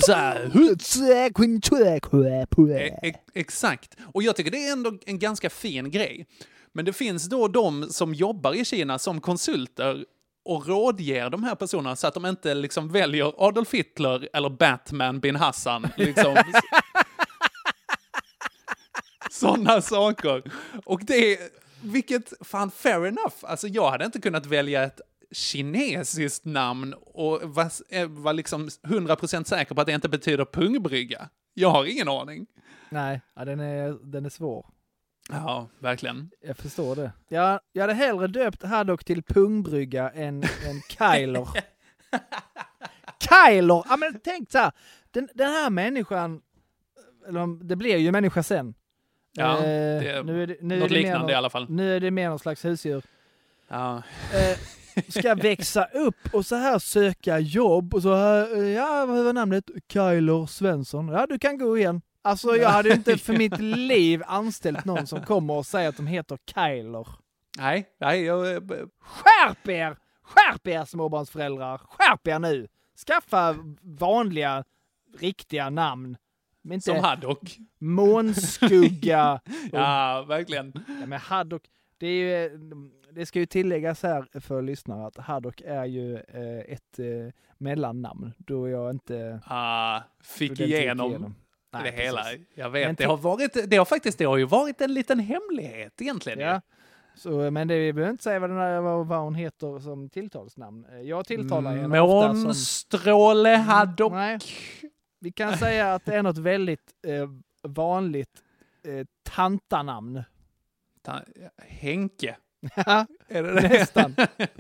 exakt. Och jag tycker det är ändå en ganska fin grej. Men det finns då de som jobbar i Kina som konsulter och rådger de här personerna så att de inte liksom väljer Adolf Hitler eller Batman bin Hassan liksom. Sådana saker. Och det, vilket fan fair enough. Alltså jag hade inte kunnat välja ett kinesiskt namn och var liksom 100% säker på att det inte betyder pungbrygga. Jag har ingen aning. Nej, den är svår. Ja, verkligen. Jag förstår det. Jag hade hellre döpt Haddock till pungbrygga än Kyler. Kyler! Ja, men tänk så här. Den här människan, eller det blir ju människa sen. Ja, det är något liknande i alla fall. Nu är det mer någon slags husdjur. Ja. Ska växa upp och så här söka jobb och så här, vad var namnet? Kyler Svensson. Ja, du kan gå igen. Alltså jag hade inte för mitt liv anställt någon som kommer och säger att de heter Kyler. Nej. Skärp er småbarnsföräldrar. Skärp er nu. Skaffa vanliga, riktiga namn. Inte som Haddock. Månskugga. Ja, verkligen. Ja, men Haddock, det ska ju tilläggas här för lyssnare att Haddock är ju ett mellannamn. Då jag inte fick igenom det hela. Jag vet, men det har ju varit en liten hemlighet egentligen. Ja. Så, men vi behöver inte säga vad hon heter som tilltalsnamn. Jag tilltalar henne ofta som... Månstråle Haddock. Nej. Vi kan säga att det är något väldigt vanligt tantanamn. Henke. Ja, är det nästan.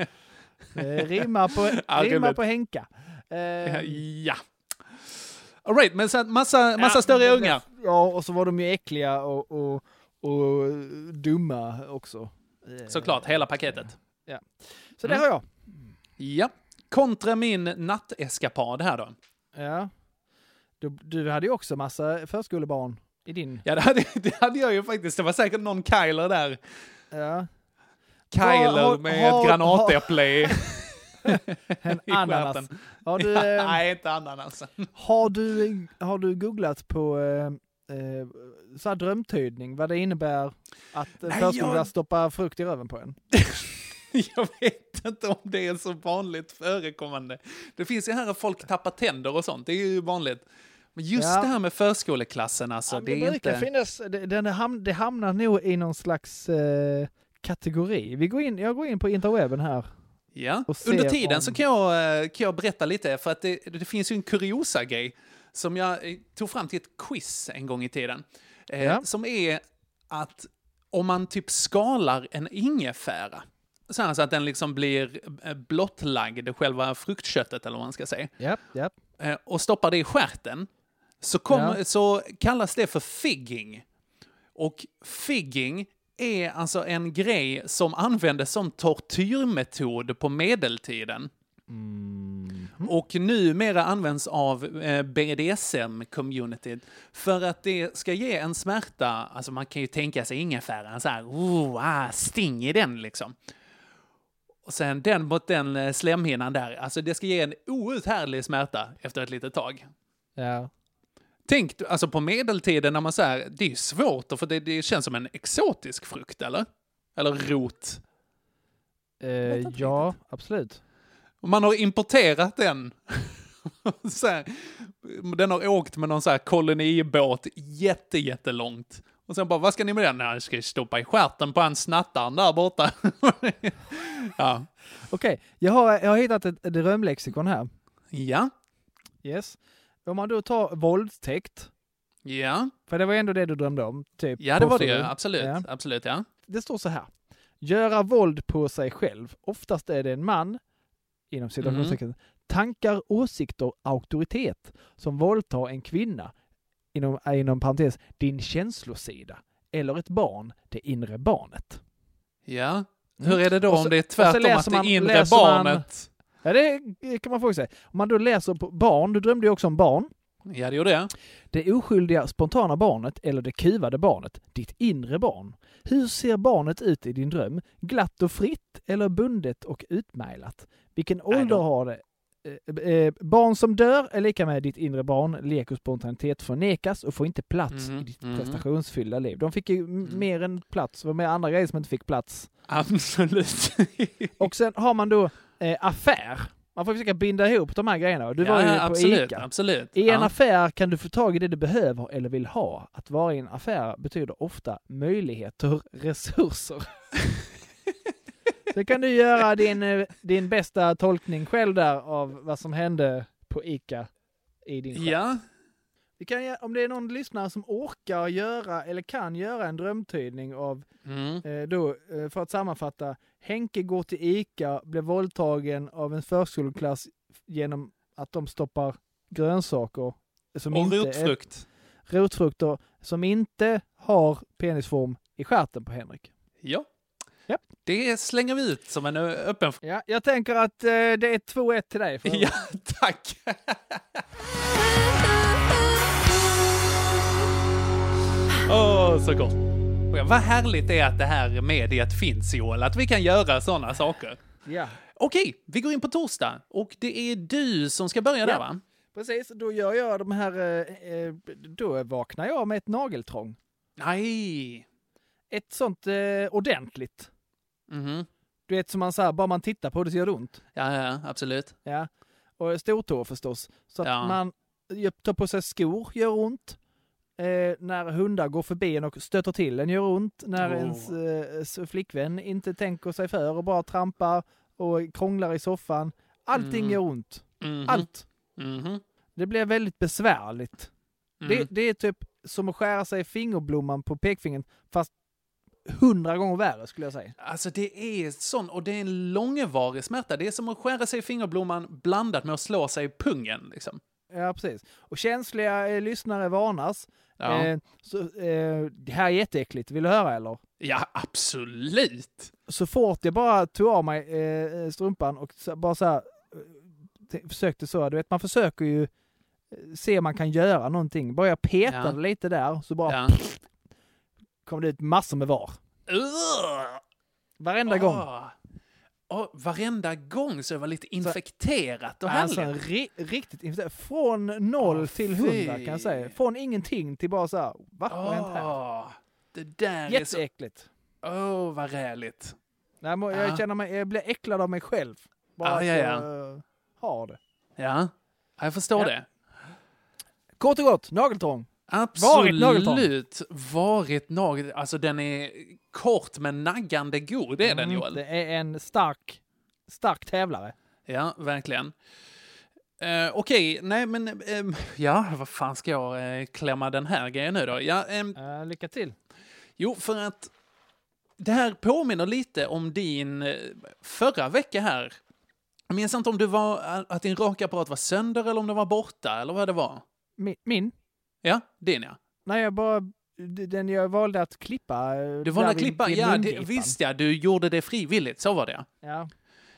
Rimmar på Henka. Ja. All right, men så massa större ungar. Ja, och så var de ju äckliga och dumma också. Såklart, hela paketet. Ja. Så det har jag. Ja. Kontra min natteskapad här då. Ja. Du hade ju också massa förskolebarn i din. Ja, det hade jag ju faktiskt. Det var säkert någon Kyler där. Ja. Kyler med ett granatäpple. En ananas. Nej, inte ananas. Har du googlat på så här drömtydning, vad det innebär att förskolan stoppar frukt i röven på en. Jag vet inte om det är så vanligt förekommande. Det finns ju här att folk tappar tänder och sånt. Det är ju vanligt. Men just det här med förskoleklassen, alltså, det är inte... Finnas, det hamnar nog i någon slags kategori. Jag går in på interwebben här. Ja, under tiden så kan jag berätta lite, för att det finns ju en kuriosa-grej som jag tog fram till ett quiz en gång i tiden. Som är att om man typ skalar en ingefära så att den liksom blir blottlagd, själva fruktköttet eller vad man ska säga. Och stoppar det i stjärten så kallas det för figging. Och figging är alltså en grej som användes som tortyrmetod på medeltiden. Och numera används av BDSM-communityt för att det ska ge en smärta. Alltså man kan ju tänka sig ingefäran så här, sting i den liksom. Och sen den mot den slemhinnan där, alltså det ska ge en outhärdlig smärta efter ett litet tag. Ja. Tänk alltså på medeltiden när man säger det är svårt, för det känns som en exotisk frukt, eller? Eller rot. Ja, absolut. Och man har importerat den. Så här, den har åkt med någon så här kolonibåt jättelångt. Och sen bara, vad ska ni med den? Jag ska stoppa i stjärten på en snattaren där borta. Ja. Okej, jag har hittat ett drömlexikon här. Ja. Yes. Om man då tar våldtäkt. Ja. För det var ändå det du drömde om. Typ, ja, det var det. Absolut. Ja. Absolut, ja. Det står så här. Göra våld på sig själv. Oftast är det en man, inom situationstecken, tankar, åsikter, auktoritet, som våldtar en kvinna, inom parentes, din känslosida, eller ett barn, det inre barnet. Ja. Hur är det då om det är tvärtom att det inre barnet... Ja, det kan man få säga. Om man då läser på barn, du drömde ju också om barn. Ja, det gjorde jag. Det oskyldiga, spontana barnet eller det kuvade barnet, ditt inre barn. Hur ser barnet ut i din dröm? Glatt och fritt eller bundet och utmejlat? Vilken ålder har det? Barn som dör är lika med ditt inre barn. Lek och spontanitet förnekas och får inte plats i ditt prestationsfyllda liv. De fick ju mer än plats. Det var med andra grejer som inte fick plats. Absolut. Och sen har man då affär. Man får försöka binda ihop de här grejerna. Du var ju på absolut, Ica. Absolut. I en affär kan du få tag i det du behöver eller vill ha. Att vara i en affär betyder ofta möjligheter, resurser. Så kan du göra din bästa tolkning själv där av vad som hände på Ica i din själv. Ja. Om det är någon lyssnare som orkar göra eller kan göra en drömtydning av för att sammanfatta, Henke går till Ica, blev våldtagen av en förskoleklass genom att de stoppar grönsaker som och inte rotfrukter som inte har penisform i stjärten på Henrik. Ja. Yep. Det slänger vi ut som en öppen... Ja, jag tänker att det är 2-1 till dig. Ja, tack! Så gott. Vad härligt det är att det här mediet finns, Joel. Att vi kan göra sådana saker. Ja. Okej, vi går in på torsdag. Och det är du som ska börja där, va? Precis, då gör jag de här... då vaknar jag med ett nageltrång. Nej! Ett sånt ordentligt. Du vet, som man säger, bara man tittar på det så gör det ont. Ja, absolut. Ja, och stortå förstås. Så att man tar på sig skor gör ont. När hundar går förbi en och stöter till en gör ont. När ens flickvän inte tänker sig för och bara trampar och krånglar i soffan. Allting gör ont. Allt. Det blir väldigt besvärligt. Det är typ som att skära sig fingerblomman på pekfingern, fast 100 gånger värre skulle jag säga. Alltså det är sån, och det är en långvarig smärta. Det är som att skära sig fingerblomman blandat med att slå sig i pungen liksom. Ja, precis. Och känsliga lyssnare varnas. Ja. Det här är jätteäckligt. Vill du höra eller? Ja, absolut. Så fort jag bara tog av mig strumpan och bara så här försökte så. Du vet, man försöker ju se om man kan göra någonting. Bara jag petade lite där så bara kom det ut massor med var. Varenda gång. varenda gång så det var lite infekterat och härligt. Alltså riktigt infekterat. Från 0 till 100 kan jag säga. Från ingenting till bara så här, vad har hänt här? Det där jätteäckligt. är så... vad räligt. Nej, jag känner mig, jag blir äcklad av mig själv. Bara att jag har det. Ja, jag förstår det. Kort och gott, nageltrång. Absolut. Varit nageltrång. Alltså den är kort men naggande god, det är den, Joel. Det är en stark tävlare. Ja, verkligen. Okej, nej men vad fan ska jag klämma den här grejen nu då? Lycka till. Jo, för att det här påminner lite om din förra vecka här. Jag minns inte om att din rakapparat var sönder eller om det var borta eller vad det var. Min? Ja, din ja. Nej, jag valde att klippa. Du valde att klippa, visst ja, du gjorde det frivilligt, så var det. Ja,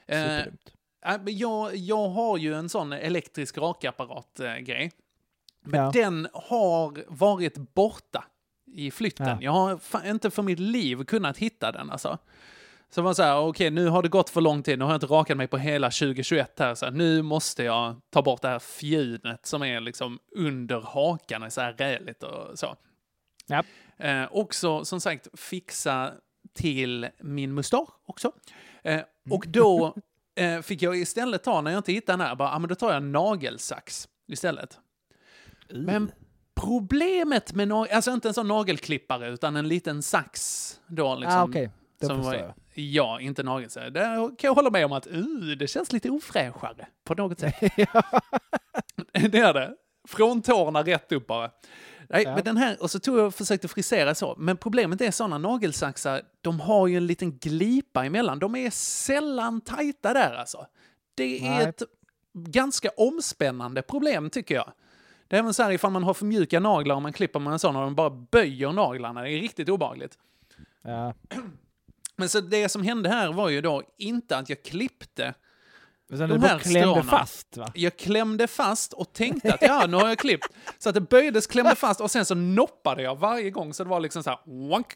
jag har ju en sån elektrisk rakapparat-grej. Men den har varit borta i flytten. Ja. Jag har inte för mitt liv kunnat hitta den alltså. Så var så här, okej, nu har det gått för lång tid. Nu har jag inte rakat mig på hela 2021 här. Så här, nu måste jag ta bort det här fjunet som är liksom under hakan och så här räligt och så. Ja. Också, som sagt, fixa till min mustasch också. Och då fick jag istället när jag inte hittade den här, men då tar jag en nagelsax istället. Men problemet med alltså inte en sån nagelklippare utan en liten sax då liksom. Okej. Som var, ja, inte nagelsax. Där kan jag hålla med om att det känns lite ofräschare på något sätt. Det är det. Från tårna rätt upp bara. Nej, men den här, och så tog jag och försökte frisera så. Men problemet är sådana nagelsaxar, de har ju en liten glipa emellan. De är sällan tajta där alltså. Det är ett ganska omspännande problem tycker jag. Det är även så här ifall man har för mjuka naglar och man klipper med en sån och de bara böjer naglarna. Det är riktigt obehagligt. Ja. Men så det som hände här var ju då inte att jag klippte de här klämde fast, va? Jag klämde fast och tänkte att nu har jag klippt. Så att det böjdes, klämde fast och sen så noppade jag varje gång. Så det var liksom så här... Wank.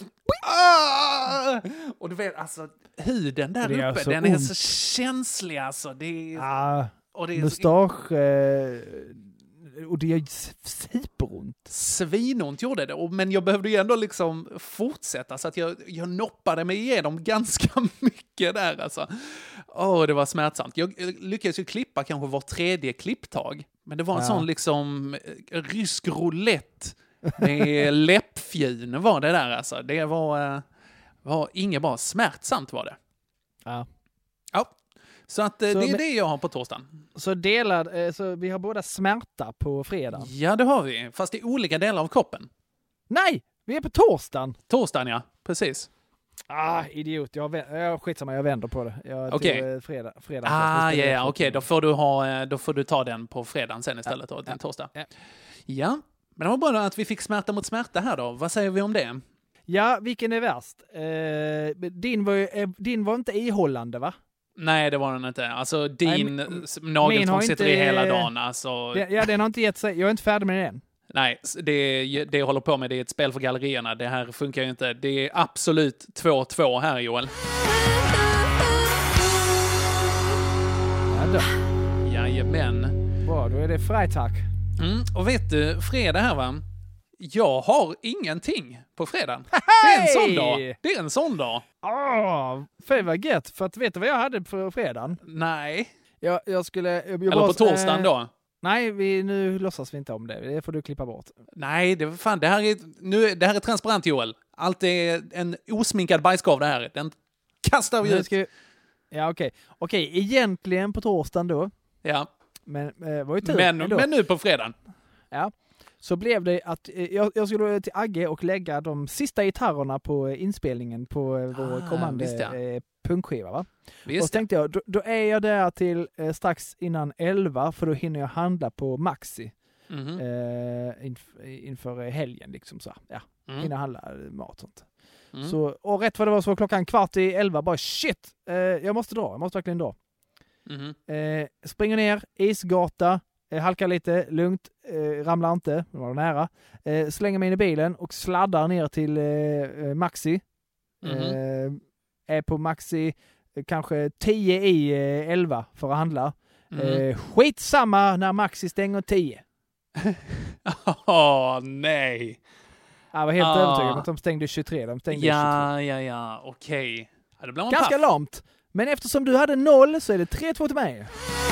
Och du vet, alltså huden där uppe, den är så känslig alltså. Det är... och det är mustasch... och det gör superont. Svinont gjorde det, men jag behövde ju ändå liksom fortsätta så att jag noppade mig igenom ganska mycket där alltså. Det var smärtsamt. Jag lyckades ju klippa kanske var tredje klipptag, men det var en sån liksom rysk roulette med läppfjun var det där alltså. Det var inget bra, smärtsamt var det. Ja. Så att det är det jag har på torsdagen. Så vi har båda smärta på fredag. Ja, det har vi. Fast i olika delar av kroppen. Nej, vi är på torsdagen. Torsdagen, ja. Precis. Idiot. Skitsamma, jag vänder på det. Okej. Fredag. Okej. Då får du ta den på fredagen sen istället då, till torsdag. Ja, men det var bra att vi fick smärta mot smärta här då. Vad säger vi om det? Ja, vilken är värst? Din var inte ihållande, va? Nej, det var den inte. Alltså, din nageltrång sitter i hela dagen. Alltså... Den har inte gett sig. Jag är inte färdig med den. Nej, det jag håller på med, det är ett spel för gallerierna. Det här funkar ju inte. Det är absolut 2-2 här, Joel. Jajamän. Bra, då är det Freitag. Och vet du, fredag här va? Jag har ingenting på fredagen. Det är en sån dag. Fan vad gött. För att vet du vad jag hade på fredagen? Nej. Jag skulle... Eller på torsdagen då? Nej, nu låtsas vi inte om det. Det får du klippa bort. Nej, det här är transparent, Joel. Allt är en osminkad bajskorv det här. Den kastar vi ut. Ja, okej. Egentligen på torsdagen då. Ja. Men var ju tur. Men nu på fredagen. Ja. Så blev det att jag skulle till Agge och lägga de sista gitarrerna på inspelningen på vår kommande punkskiva, va? Och så tänkte jag, då är jag där till strax innan 11 för då hinner jag handla på Maxi inför helgen liksom så. Ja, hinner handla mat och sånt. Så, och rätt vad det var så klockan 11:15 bara shit, jag måste verkligen dra. Springer ner, isgata, halkar lite, lugnt, ramlar inte, det var nära. Slänger mig in i bilen och sladdar ner till Maxi. Är på Maxi, kanske 10 i 11 för att handla. Skitsamma när Maxi stänger 10. Nej. Jag var helt övertygad om att de stängde 23. De stängde 23. Ja, okej. Ja, ganska lamt. Men eftersom du hade 0 så är det 3-2 till mig.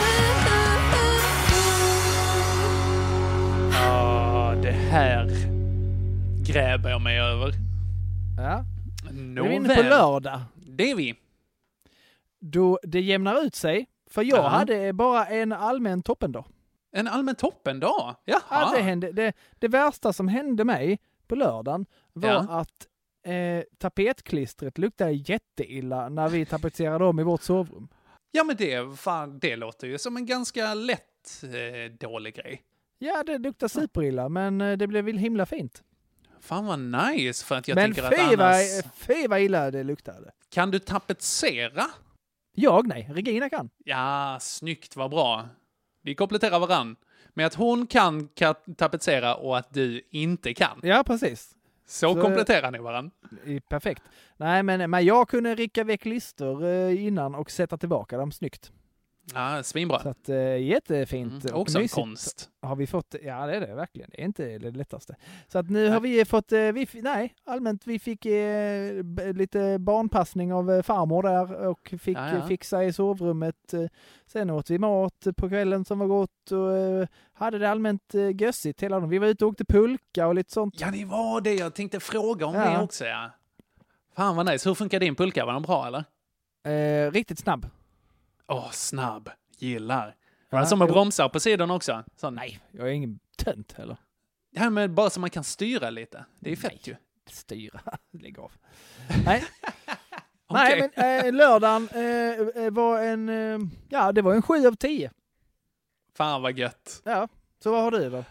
Det här gräver jag mig över. Ja. Nu är vi inne på lördag. Det är vi. Då det jämnar ut sig. För jag hade bara en allmän toppendag. En allmän toppendag? Jaha. Ja, det värsta som hände mig på lördagen var att tapetklistret luktade jätteilla när vi tapetserade om i vårt sovrum. Ja, men det låter ju som en ganska lätt dålig grej. Ja, det luktar superilla, men det blev väl himla fint. Fan vad nice, för att jag men tänker att annars... fy vad illa det luktade. Kan du tapetsera? Nej. Regina kan. Ja, snyggt, vad bra. Vi kompletterar varann. Men att hon kan tapetsera och att du inte kan. Ja, precis. Så kompletterar ni varann. Perfekt. Nej, men jag kunde ricka väck listor innan och sätta tillbaka dem snyggt. Ja, svinbra. Så att, jättefint. Också en konst. Har vi fått, ja det är det verkligen. Det är inte det lättaste. Så att nu har vi fått, allmänt vi fick lite barnpassning av farmor där och fick fixa i sovrummet. Sen åt vi mat på kvällen som var gott och hade det allmänt gössigt hela dagen. Vi var ute och åkte pulka och lite sånt. Ja, det var det. Jag tänkte fråga om det också. Ja. Fan vad nice. Hur funkar din pulka? Var den bra eller? Riktigt snabb. Snabb. Gillar. Var det som att bromsa på sidan också? Så, nej, jag är ingen tönt heller. Ja, men bara så man kan styra lite. Det är fett ju. Styra. Lägg av. Nej. Nej, men lördagen var det var en 7 av 10. Fan vad gött. Ja, så vad har du då?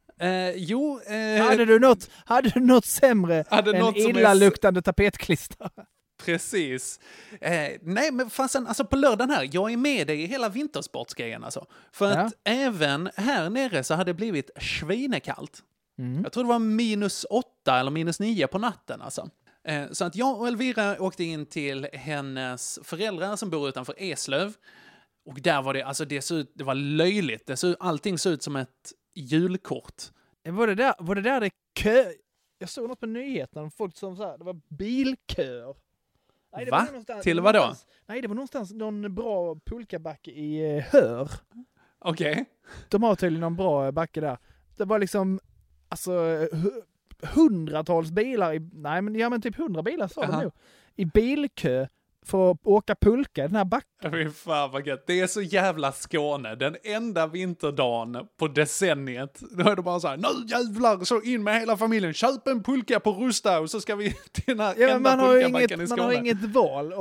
Hade du något sämre än illaluktande tapetklister? Precis. Nej, men fasen, alltså på lördagen här, jag är med dig i hela vintersportsgrejen alltså. För att även här nere så hade det blivit svinekallt. Jag tror det var -8 eller -9 på natten alltså. Så att jag och Elvira åkte in till hennes föräldrar som bor utanför Eslöv. Och där var det, alltså det var löjligt. Allting såg ut som ett julkort. Var det där det kö? Jag såg något på nyheterna, folk som så här, det var bilköer. Nej, det va? Var till vad då? Nej, det var någonstans någon bra pulkabacke i Hör. Okej. Okay. De har tydligen någon bra backe där. Det var liksom, alltså, hundratals bilar, men typ 100 bilar sa de nu. I bilkö för att åka pulka i den här backen. Fy fan vad gött. Det är så jävla Skåne. Den enda vinterdagen på decenniet. Då är det bara så här, nu jävlar, så in med hela familjen. Köp en pulka på Rusta och så ska vi till den här enda pulkabacken i Skåne. Man har inget val.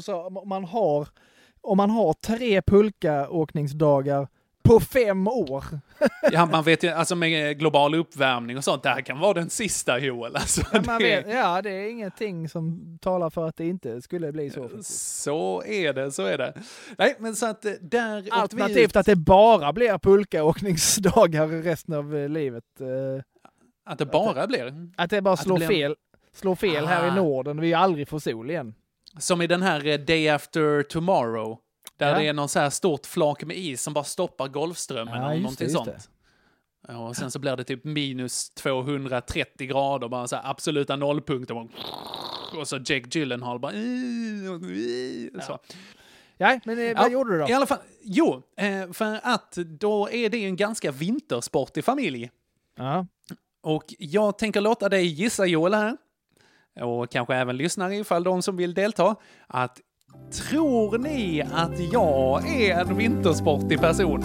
Om man har 3 pulkaåkningsdagar på 5 år. Ja, man vet ju, alltså med global uppvärmning och sånt, det här kan vara den sista, Joel. Alltså, ja, det är ingenting som talar för att det inte skulle bli så. Så är det. Nej, men så att där... Alternativt att det bara blir pulkaåkningsdagar resten av livet. Att det bara blir? Att det bara slår fel här i Norden. Vi aldrig får sol igen. Som i den här Day After Tomorrow. Där det är någon så här stort flak med is som bara stoppar Golfströmmen eller någonting sånt. Ja, och sen så blir det typ -230 grader, bara så här absoluta nollpunkter. Och så Jake Gyllenhaal bara... Så. Ja, men vad gjorde du då? I alla fall, för att då är det en ganska vintersport i familj. Ja. Och jag tänker låta dig gissa, Joel, här. Och kanske även lyssnare ifall de som vill delta. Att tror ni att jag är en vintersportig person?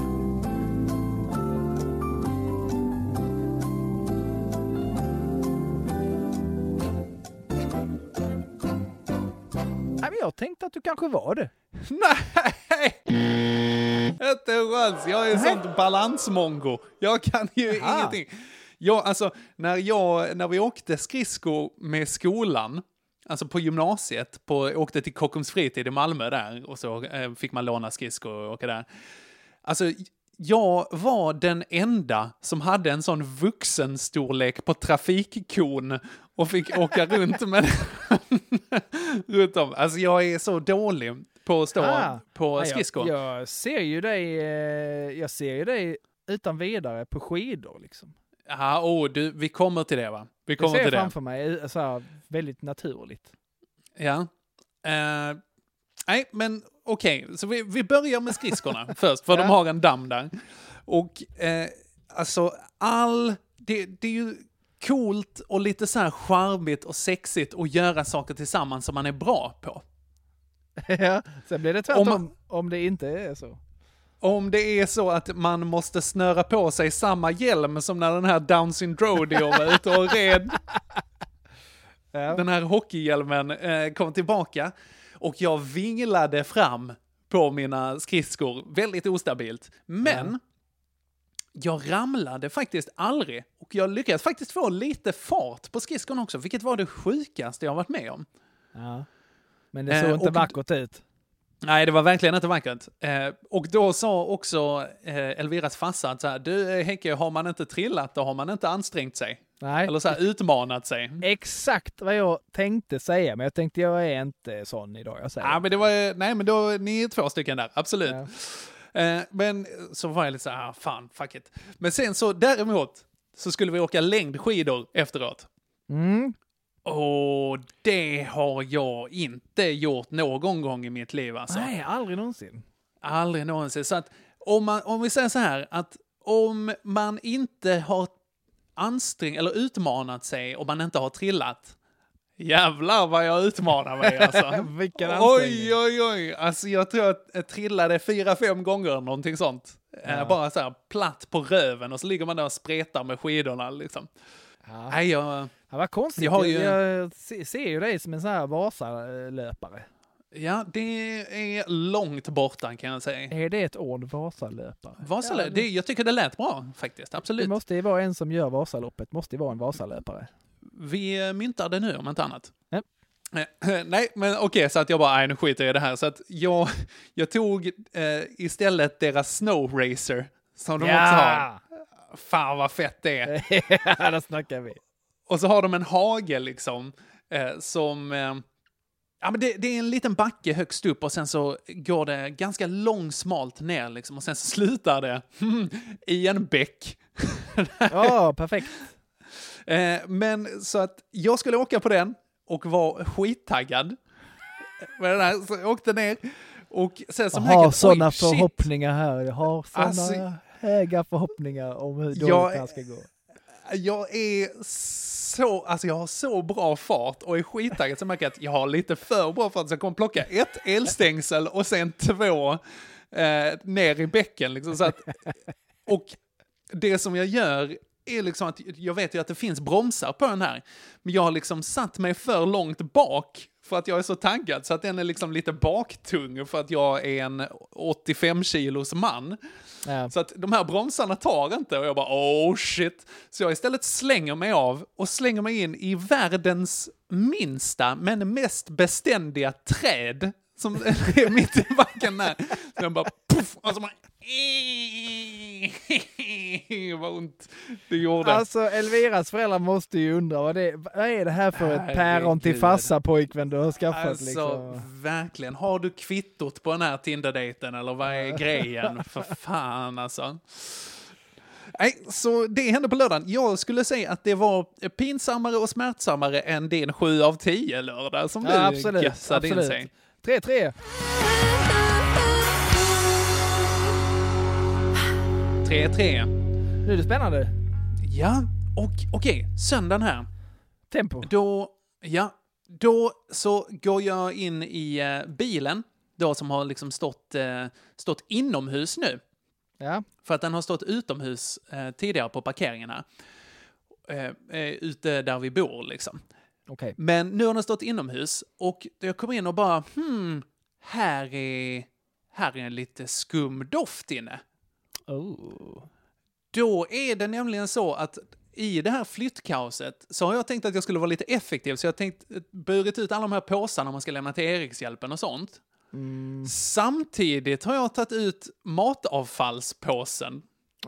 Nej, men jag tänkte att du kanske var det. Nej! Inte chans. Jag är sånt balansmongo. Jag kan ju ingenting. Alltså, när vi åkte skridsko med skolan, alltså på gymnasiet, åkte till Kockums fritid i Malmö där, och så fick man låna skridsko och åka där. Alltså, jag var den enda som hade en sån vuxenstorlek på trafikkon och fick åka runt med runt om. Alltså, jag är så dålig på att stå på skridskor. Jag ser ju dig utan vidare på skidor liksom. Ja, vi kommer till det, va? Vi kommer det ser till jag framför mig så här, väldigt naturligt. Ja. Nej, men okej. Så vi börjar med skridskorna först, för de har en damm där. Och alltså det är ju coolt och lite så här charmigt och sexigt att göra saker tillsammans som man är bra på. Ja, sen blir det tvärtom om det inte är så. Om det är så att man måste snöra på sig samma hjälm som när den här Down syndrome var ute och red. Den här hockeyhjälmen kom tillbaka. Och jag vinglade fram på mina skridskor väldigt ostabilt. Men jag ramlade faktiskt aldrig. Och jag lyckades faktiskt få lite fart på skridskorna också. Vilket var det sjukaste jag varit med om. Ja. Men det såg inte vackert ut. Nej, det var verkligen inte vackert. Och då sa också Elviras farsa att så här, du Häcke, har man inte trillat då har man inte ansträngt sig. Nej. Eller så här, utmanat sig. Exakt vad jag tänkte säga, men jag tänkte jag är inte sån idag. Jag säger. Ja, men det var, nej, men då ni är 2 stycken där, absolut. Ja. Men så var jag lite så här, fan, fuck it. Men sen så däremot så skulle vi åka längdskidor efteråt. Och det har jag inte gjort någon gång i mitt liv. Alltså. Nej, aldrig någonsin. Aldrig någonsin. Så att om vi säger så här, att om man inte har ansträngt eller utmanat sig och man inte har trillat, jävlar vad jag utmanar mig alltså. Vilken ansträngning. Oj. Alltså jag tror att jag trillade 4-5 gånger någonting sånt. Bara så här platt på röven och så ligger man där och spretar med skidorna liksom. Ja. Nej, ja, vad konstigt. Jag ser ju dig som en sån här Vasalöpare. Ja, det är långt borta kan jag säga. Är det ett ord, Vasalöpare? Vasalöpare, jag tycker det lät bra faktiskt, absolut. Det måste ju vara en som gör Vasaloppet, måste ju vara en Vasalöpare. Vi myntar det nu om inte annat. Nej, men okej, så att jag bara, nu skiter i det här. Så att jag tog istället deras Snow Racer som de också har. Fan vad fett det är. Ja, där snackar vi. Och så har de en hage liksom som... Ja, men det är en liten backe högst upp och sen så går det ganska långsmalt ner liksom och sen så slutar det i en bäck. Ja, perfekt. Men så att jag skulle åka på den och var skittaggad. Så jag åkte ner och sen som jag har sådana förhoppningar här. Jag har sådana höga förhoppningar om hur dåligt det här ska gå. Jag är så, alltså jag har så bra fart och är skittaggad så märker jag att jag har lite för bra fart så jag kommer plocka 1 elstängsel och sen 2 ner i bäcken liksom, så att, och det som jag gör är liksom att jag vet ju att det finns bromsar på den här, men jag har liksom satt mig för långt bak för att jag är så taggad så att den är liksom lite baktung för att jag är en 85 kilos man. Ja. Så att de här bromsarna tar inte och jag bara oh shit. Så jag istället slänger mig av och slänger mig in i världens minsta men mest beständiga träd som är mitt i backen där. Så jag bara puff och så bara vad ont det gjorde. Alltså Elviras föräldrar måste ju undra vad är det här för ett päron till farsa pojkvän du har skaffat alltså, liksom. Verkligen. Har du kvittot på den här Tinder-dejten eller vad är grejen? För fan alltså. Nej, så det hände på lördagen. Jag skulle säga att det var pinsammare och smärtsammare än din 7 av 10 lördag som du gassade in sig. 3-3. 3-3. Nu är det spännande. Ja, och okej, söndagen här. Tempo. Då så går jag in i bilen då som har liksom stått inomhus nu. Ja. För att den har stått utomhus tidigare på parkeringarna. Ute där vi bor liksom. Okay. Men nu har den stått inomhus och jag kommer in och bara här är en lite skum doft inne. Oh. Då är det nämligen så att i det här flyttkaoset så har jag tänkt att jag skulle vara lite effektiv. Så jag har tänkt burit ut alla de här påsarna man ska lämna till Erikshjälpen och sånt. Samtidigt har jag tagit ut matavfallspåsen.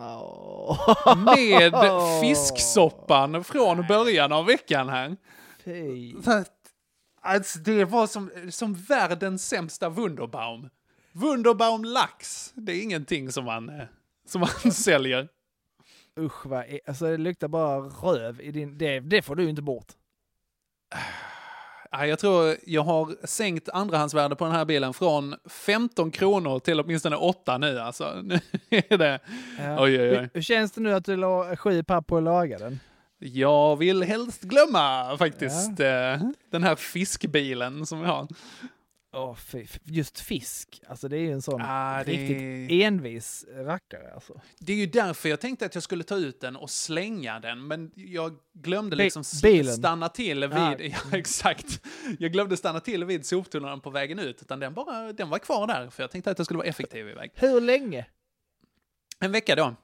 Med fisksoppan från början av veckan här. Fy. Alltså, det var som världens sämsta Wunderbaum. Wunderbaum lax, det är ingenting som man säljer. Usch, alltså det luktar bara röv i din... Det får du inte bort. Jag tror jag har sänkt andrahandsvärde på den här bilen från 15 kronor till åtminstone 8 nu. Alltså, nu är det... Ja. Oj. Hur känns det nu att du la 7 papp på att laga den? Jag vill helst glömma faktiskt den här fiskbilen som vi har. Just fisk, alltså det är ju en sån riktigt envis rackare. Alltså. Det är ju därför jag tänkte att jag skulle ta ut den och slänga den, men jag glömde liksom stanna till vid... Ja, exakt. Jag glömde stanna till vid soptunnan på vägen ut, utan den var kvar där, för jag tänkte att jag skulle vara effektiv iväg. Hur länge? En vecka då.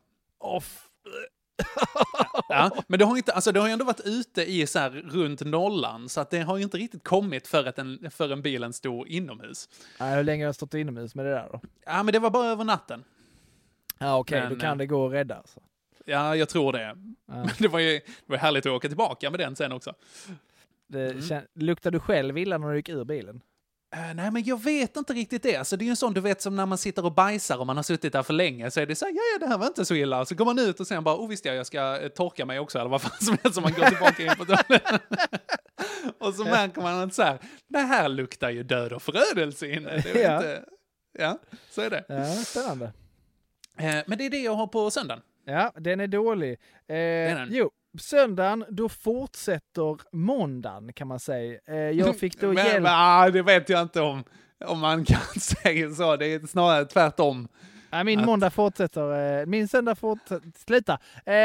Ja, men det har ju ändå varit ute i så här runt nollan, så att det har ju inte riktigt kommit förrän bilen stod inomhus. Hur länge har jag stått inomhus med det där då? Ja, men det var bara över natten. Ja, okej, då kan det gå att rädda alltså. Ja, jag tror det. Ja. Men det var härligt att åka tillbaka med den sen också. Luktar du själv illa när du gick ur bilen? Nej, men jag vet inte riktigt det. Alltså, det är ju en sån, du vet, som när man sitter och bajsar och man har suttit där för länge, så är det så här, ja, det här var inte så illa. Så går man ut och sen bara, visst jag ska torka mig också, eller vad fan som helst, som man går tillbaka in på toaletten. Och så märker man att så här, det här luktar ju död och förödelse inne. Det är inte... Ja, så är det. Ja, spännande. Men det är det jag har på söndagen. Ja, den är dålig. Jo, söndagen, då fortsätter måndagen, kan man säga. Jag fick då hjälp... det vet jag inte om man kan säga så. Det är snarare tvärtom. Ja, min måndag fortsätter. Min söndag fortsätter... Sluta.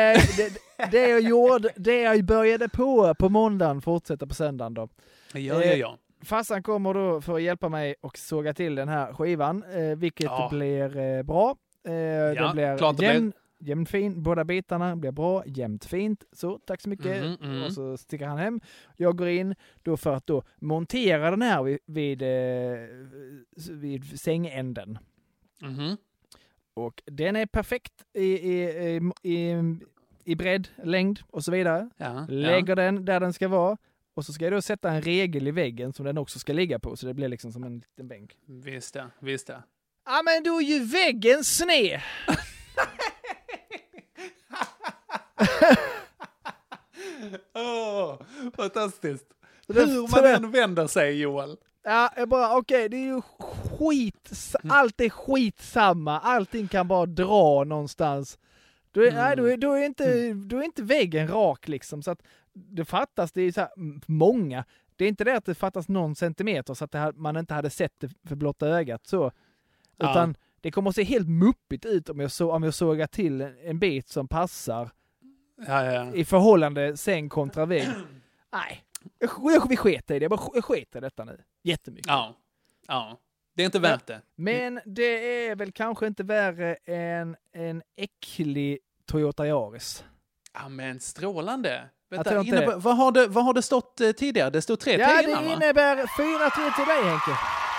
Det jag började på måndagen fortsätter på söndagen då. Ja. Farsan kommer då för att hjälpa mig och såga till den här skivan, vilket blir bra. Det blir jämnt fint. Båda bitarna blir bra, jämnt fint. Så, tack så mycket. Och så sticker han hem. Jag går in då för att då montera den här vid sängänden. Och den är perfekt i bredd, längd och så vidare. Lägger den där den ska vara. Och så ska jag då sätta en regel i väggen som den också ska ligga på. Så det blir liksom som en liten bänk. Visst det. Ja, men då är ju väggen sned. Fantastiskt. Hur man än vänder sig, Joel. Ja, jag bara, okej, det är ju allt är skitsamma. Allting kan bara dra någonstans. Då är inte väggen rak liksom. Så att det fattas, det är så här många. Det är inte det att det fattas någon centimeter så att man inte hade sett det för blotta ögat så. Utan det kommer att se helt muppigt ut om jag sågar till en bit som passar i förhållande säng kontra vägg. Nej, vi sketar i det. Jag sketar detta nu. Jättemycket. Ja. Det är inte värt det. Men det är väl kanske inte värre än en äcklig Toyota Yaris. Ja, men strålande. Vänta, vad har det stått tidigare? Det stod 3-3 innan, va? Ja, det innebär 4-3 till dig, Henke.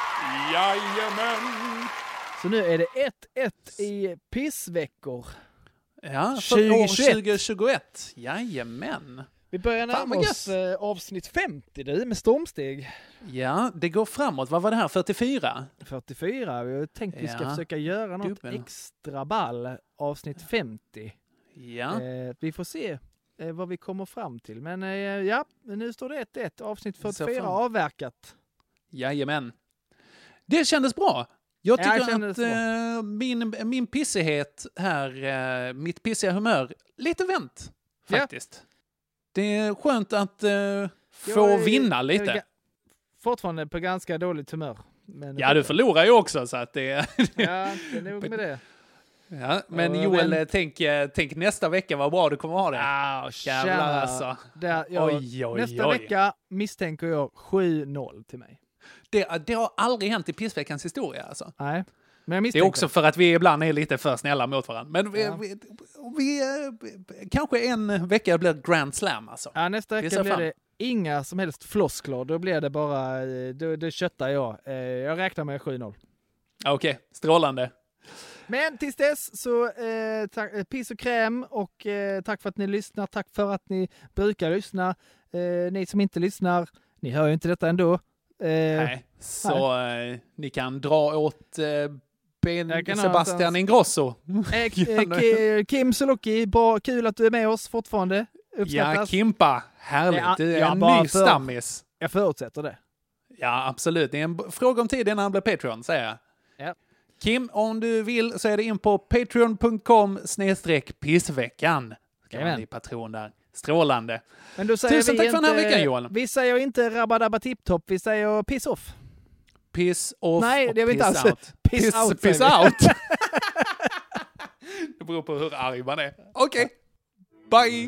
Jajamän! Så nu är det 1-1 i pissveckor. Ja, för 2021. Jajamän. Vi börjar närma oss avsnitt 50 med stormsteg. Ja, det går framåt. Vad var det här? 44? 44. Vi har tänkt att vi ska försöka göra något extra ball avsnitt 50. Ja. Vi får se vad vi kommer fram till. Men nu står det 1-1. Avsnitt 44 avverkat. Jajamän. Det kändes bra. Jag tycker att min pissighet här, mitt pissiga humör, lite vänt faktiskt. Ja. Det är skönt att få vinna lite. Jag är fortfarande på ganska dåligt humör. Men du förlorar ju också så att det... Ja, det är nog med det. Ja, men Joel, tänk nästa vecka vad bra du kommer ha det. Jävlar alltså. Nästa vecka misstänker jag 7-0 till mig. Det har aldrig hänt i pissveckans historia alltså. Nej. Men det är också för att vi ibland är lite för snälla mot varandra. Men vi kanske en vecka blir Grand Slam alltså. Ja, nästa vecka blir det inga som helst floskler. Då blir det bara, då köttar jag. Jag räknar med 7-0. Okej, strålande. Men tills dess så piss och kräm och tack för att ni lyssnar. Tack för att ni brukar lyssna. Ni som inte lyssnar, Ni hör ju inte detta ändå. Nej, så ni kan dra åt Sebastian Ingrosso. Kim Sulocki, bra, kul att du är med oss fortfarande. Uppskattas. Ja, Kimpa, härligt. Det är en ny stammis. Jag förutsätter det. Ja, absolut. Det är en fråga om tid innan han blir Patreon, säger jag. Ja. Kim, om du vill så är det in på patreon.com/pissveckan. Ska man bli patron där. Strålande. Men då säger Tusen tack för den här veckan, Johan. Vi säger inte rabadabba tipptopp, vi säger piss off. Piss off. Nej, det är vi inte alls. Piss out. Piss out. Det beror på hur arg man är. Okej. Bye.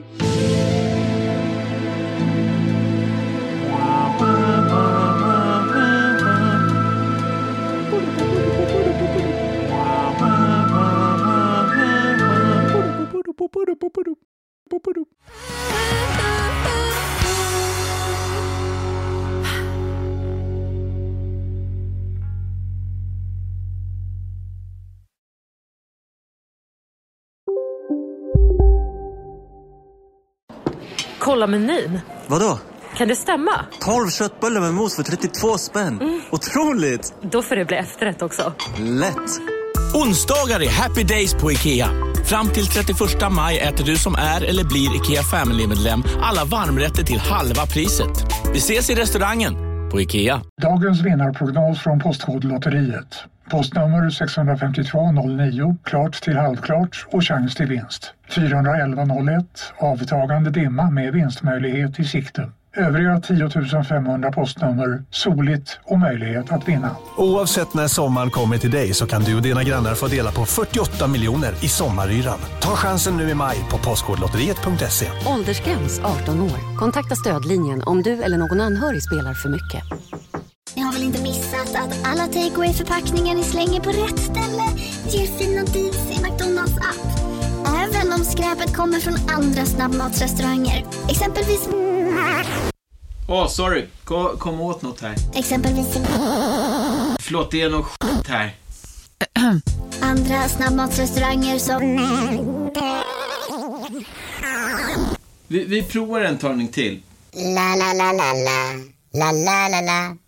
Kolla menyn. Vadå? Kan det stämma? 12 köttbullar med mos för 32 spänn. Otroligt! Då får det bli efterrätt också. Lätt! Onsdagar är happy days på IKEA. Fram till 31 maj äter du som är eller blir IKEA Family-medlem alla varmrätter till halva priset. Vi ses i restaurangen på IKEA. Dagens vinnarprognos från Postkodlotteriet. Postnummer 65209, klart till halvklart och chans till vinst. 41101, avtagande dimma med vinstmöjlighet i sikte. Övriga 10 500 postnummer, soligt och möjlighet att vinna. Oavsett när sommaren kommer till dig så kan du och dina grannar få dela på 48 miljoner i sommaryran. Ta chansen nu i maj på postkodlotteriet.se. Åldersgräns 18 år. Kontakta stödlinjen om du eller någon anhörig spelar för mycket. Ni har väl inte missat att alla takeaway-förpackningar ni slänger på rätt ställe ger fina deals i McDonalds app. Även om skräpet kommer från andra snabbmatsrestauranger. Exempelvis... sorry. Kom åt något här. Exempelvis... Förlåt, det är något skit här. Andra snabbmatsrestauranger som... Vi provar en talning till. La la la la la. La la la la.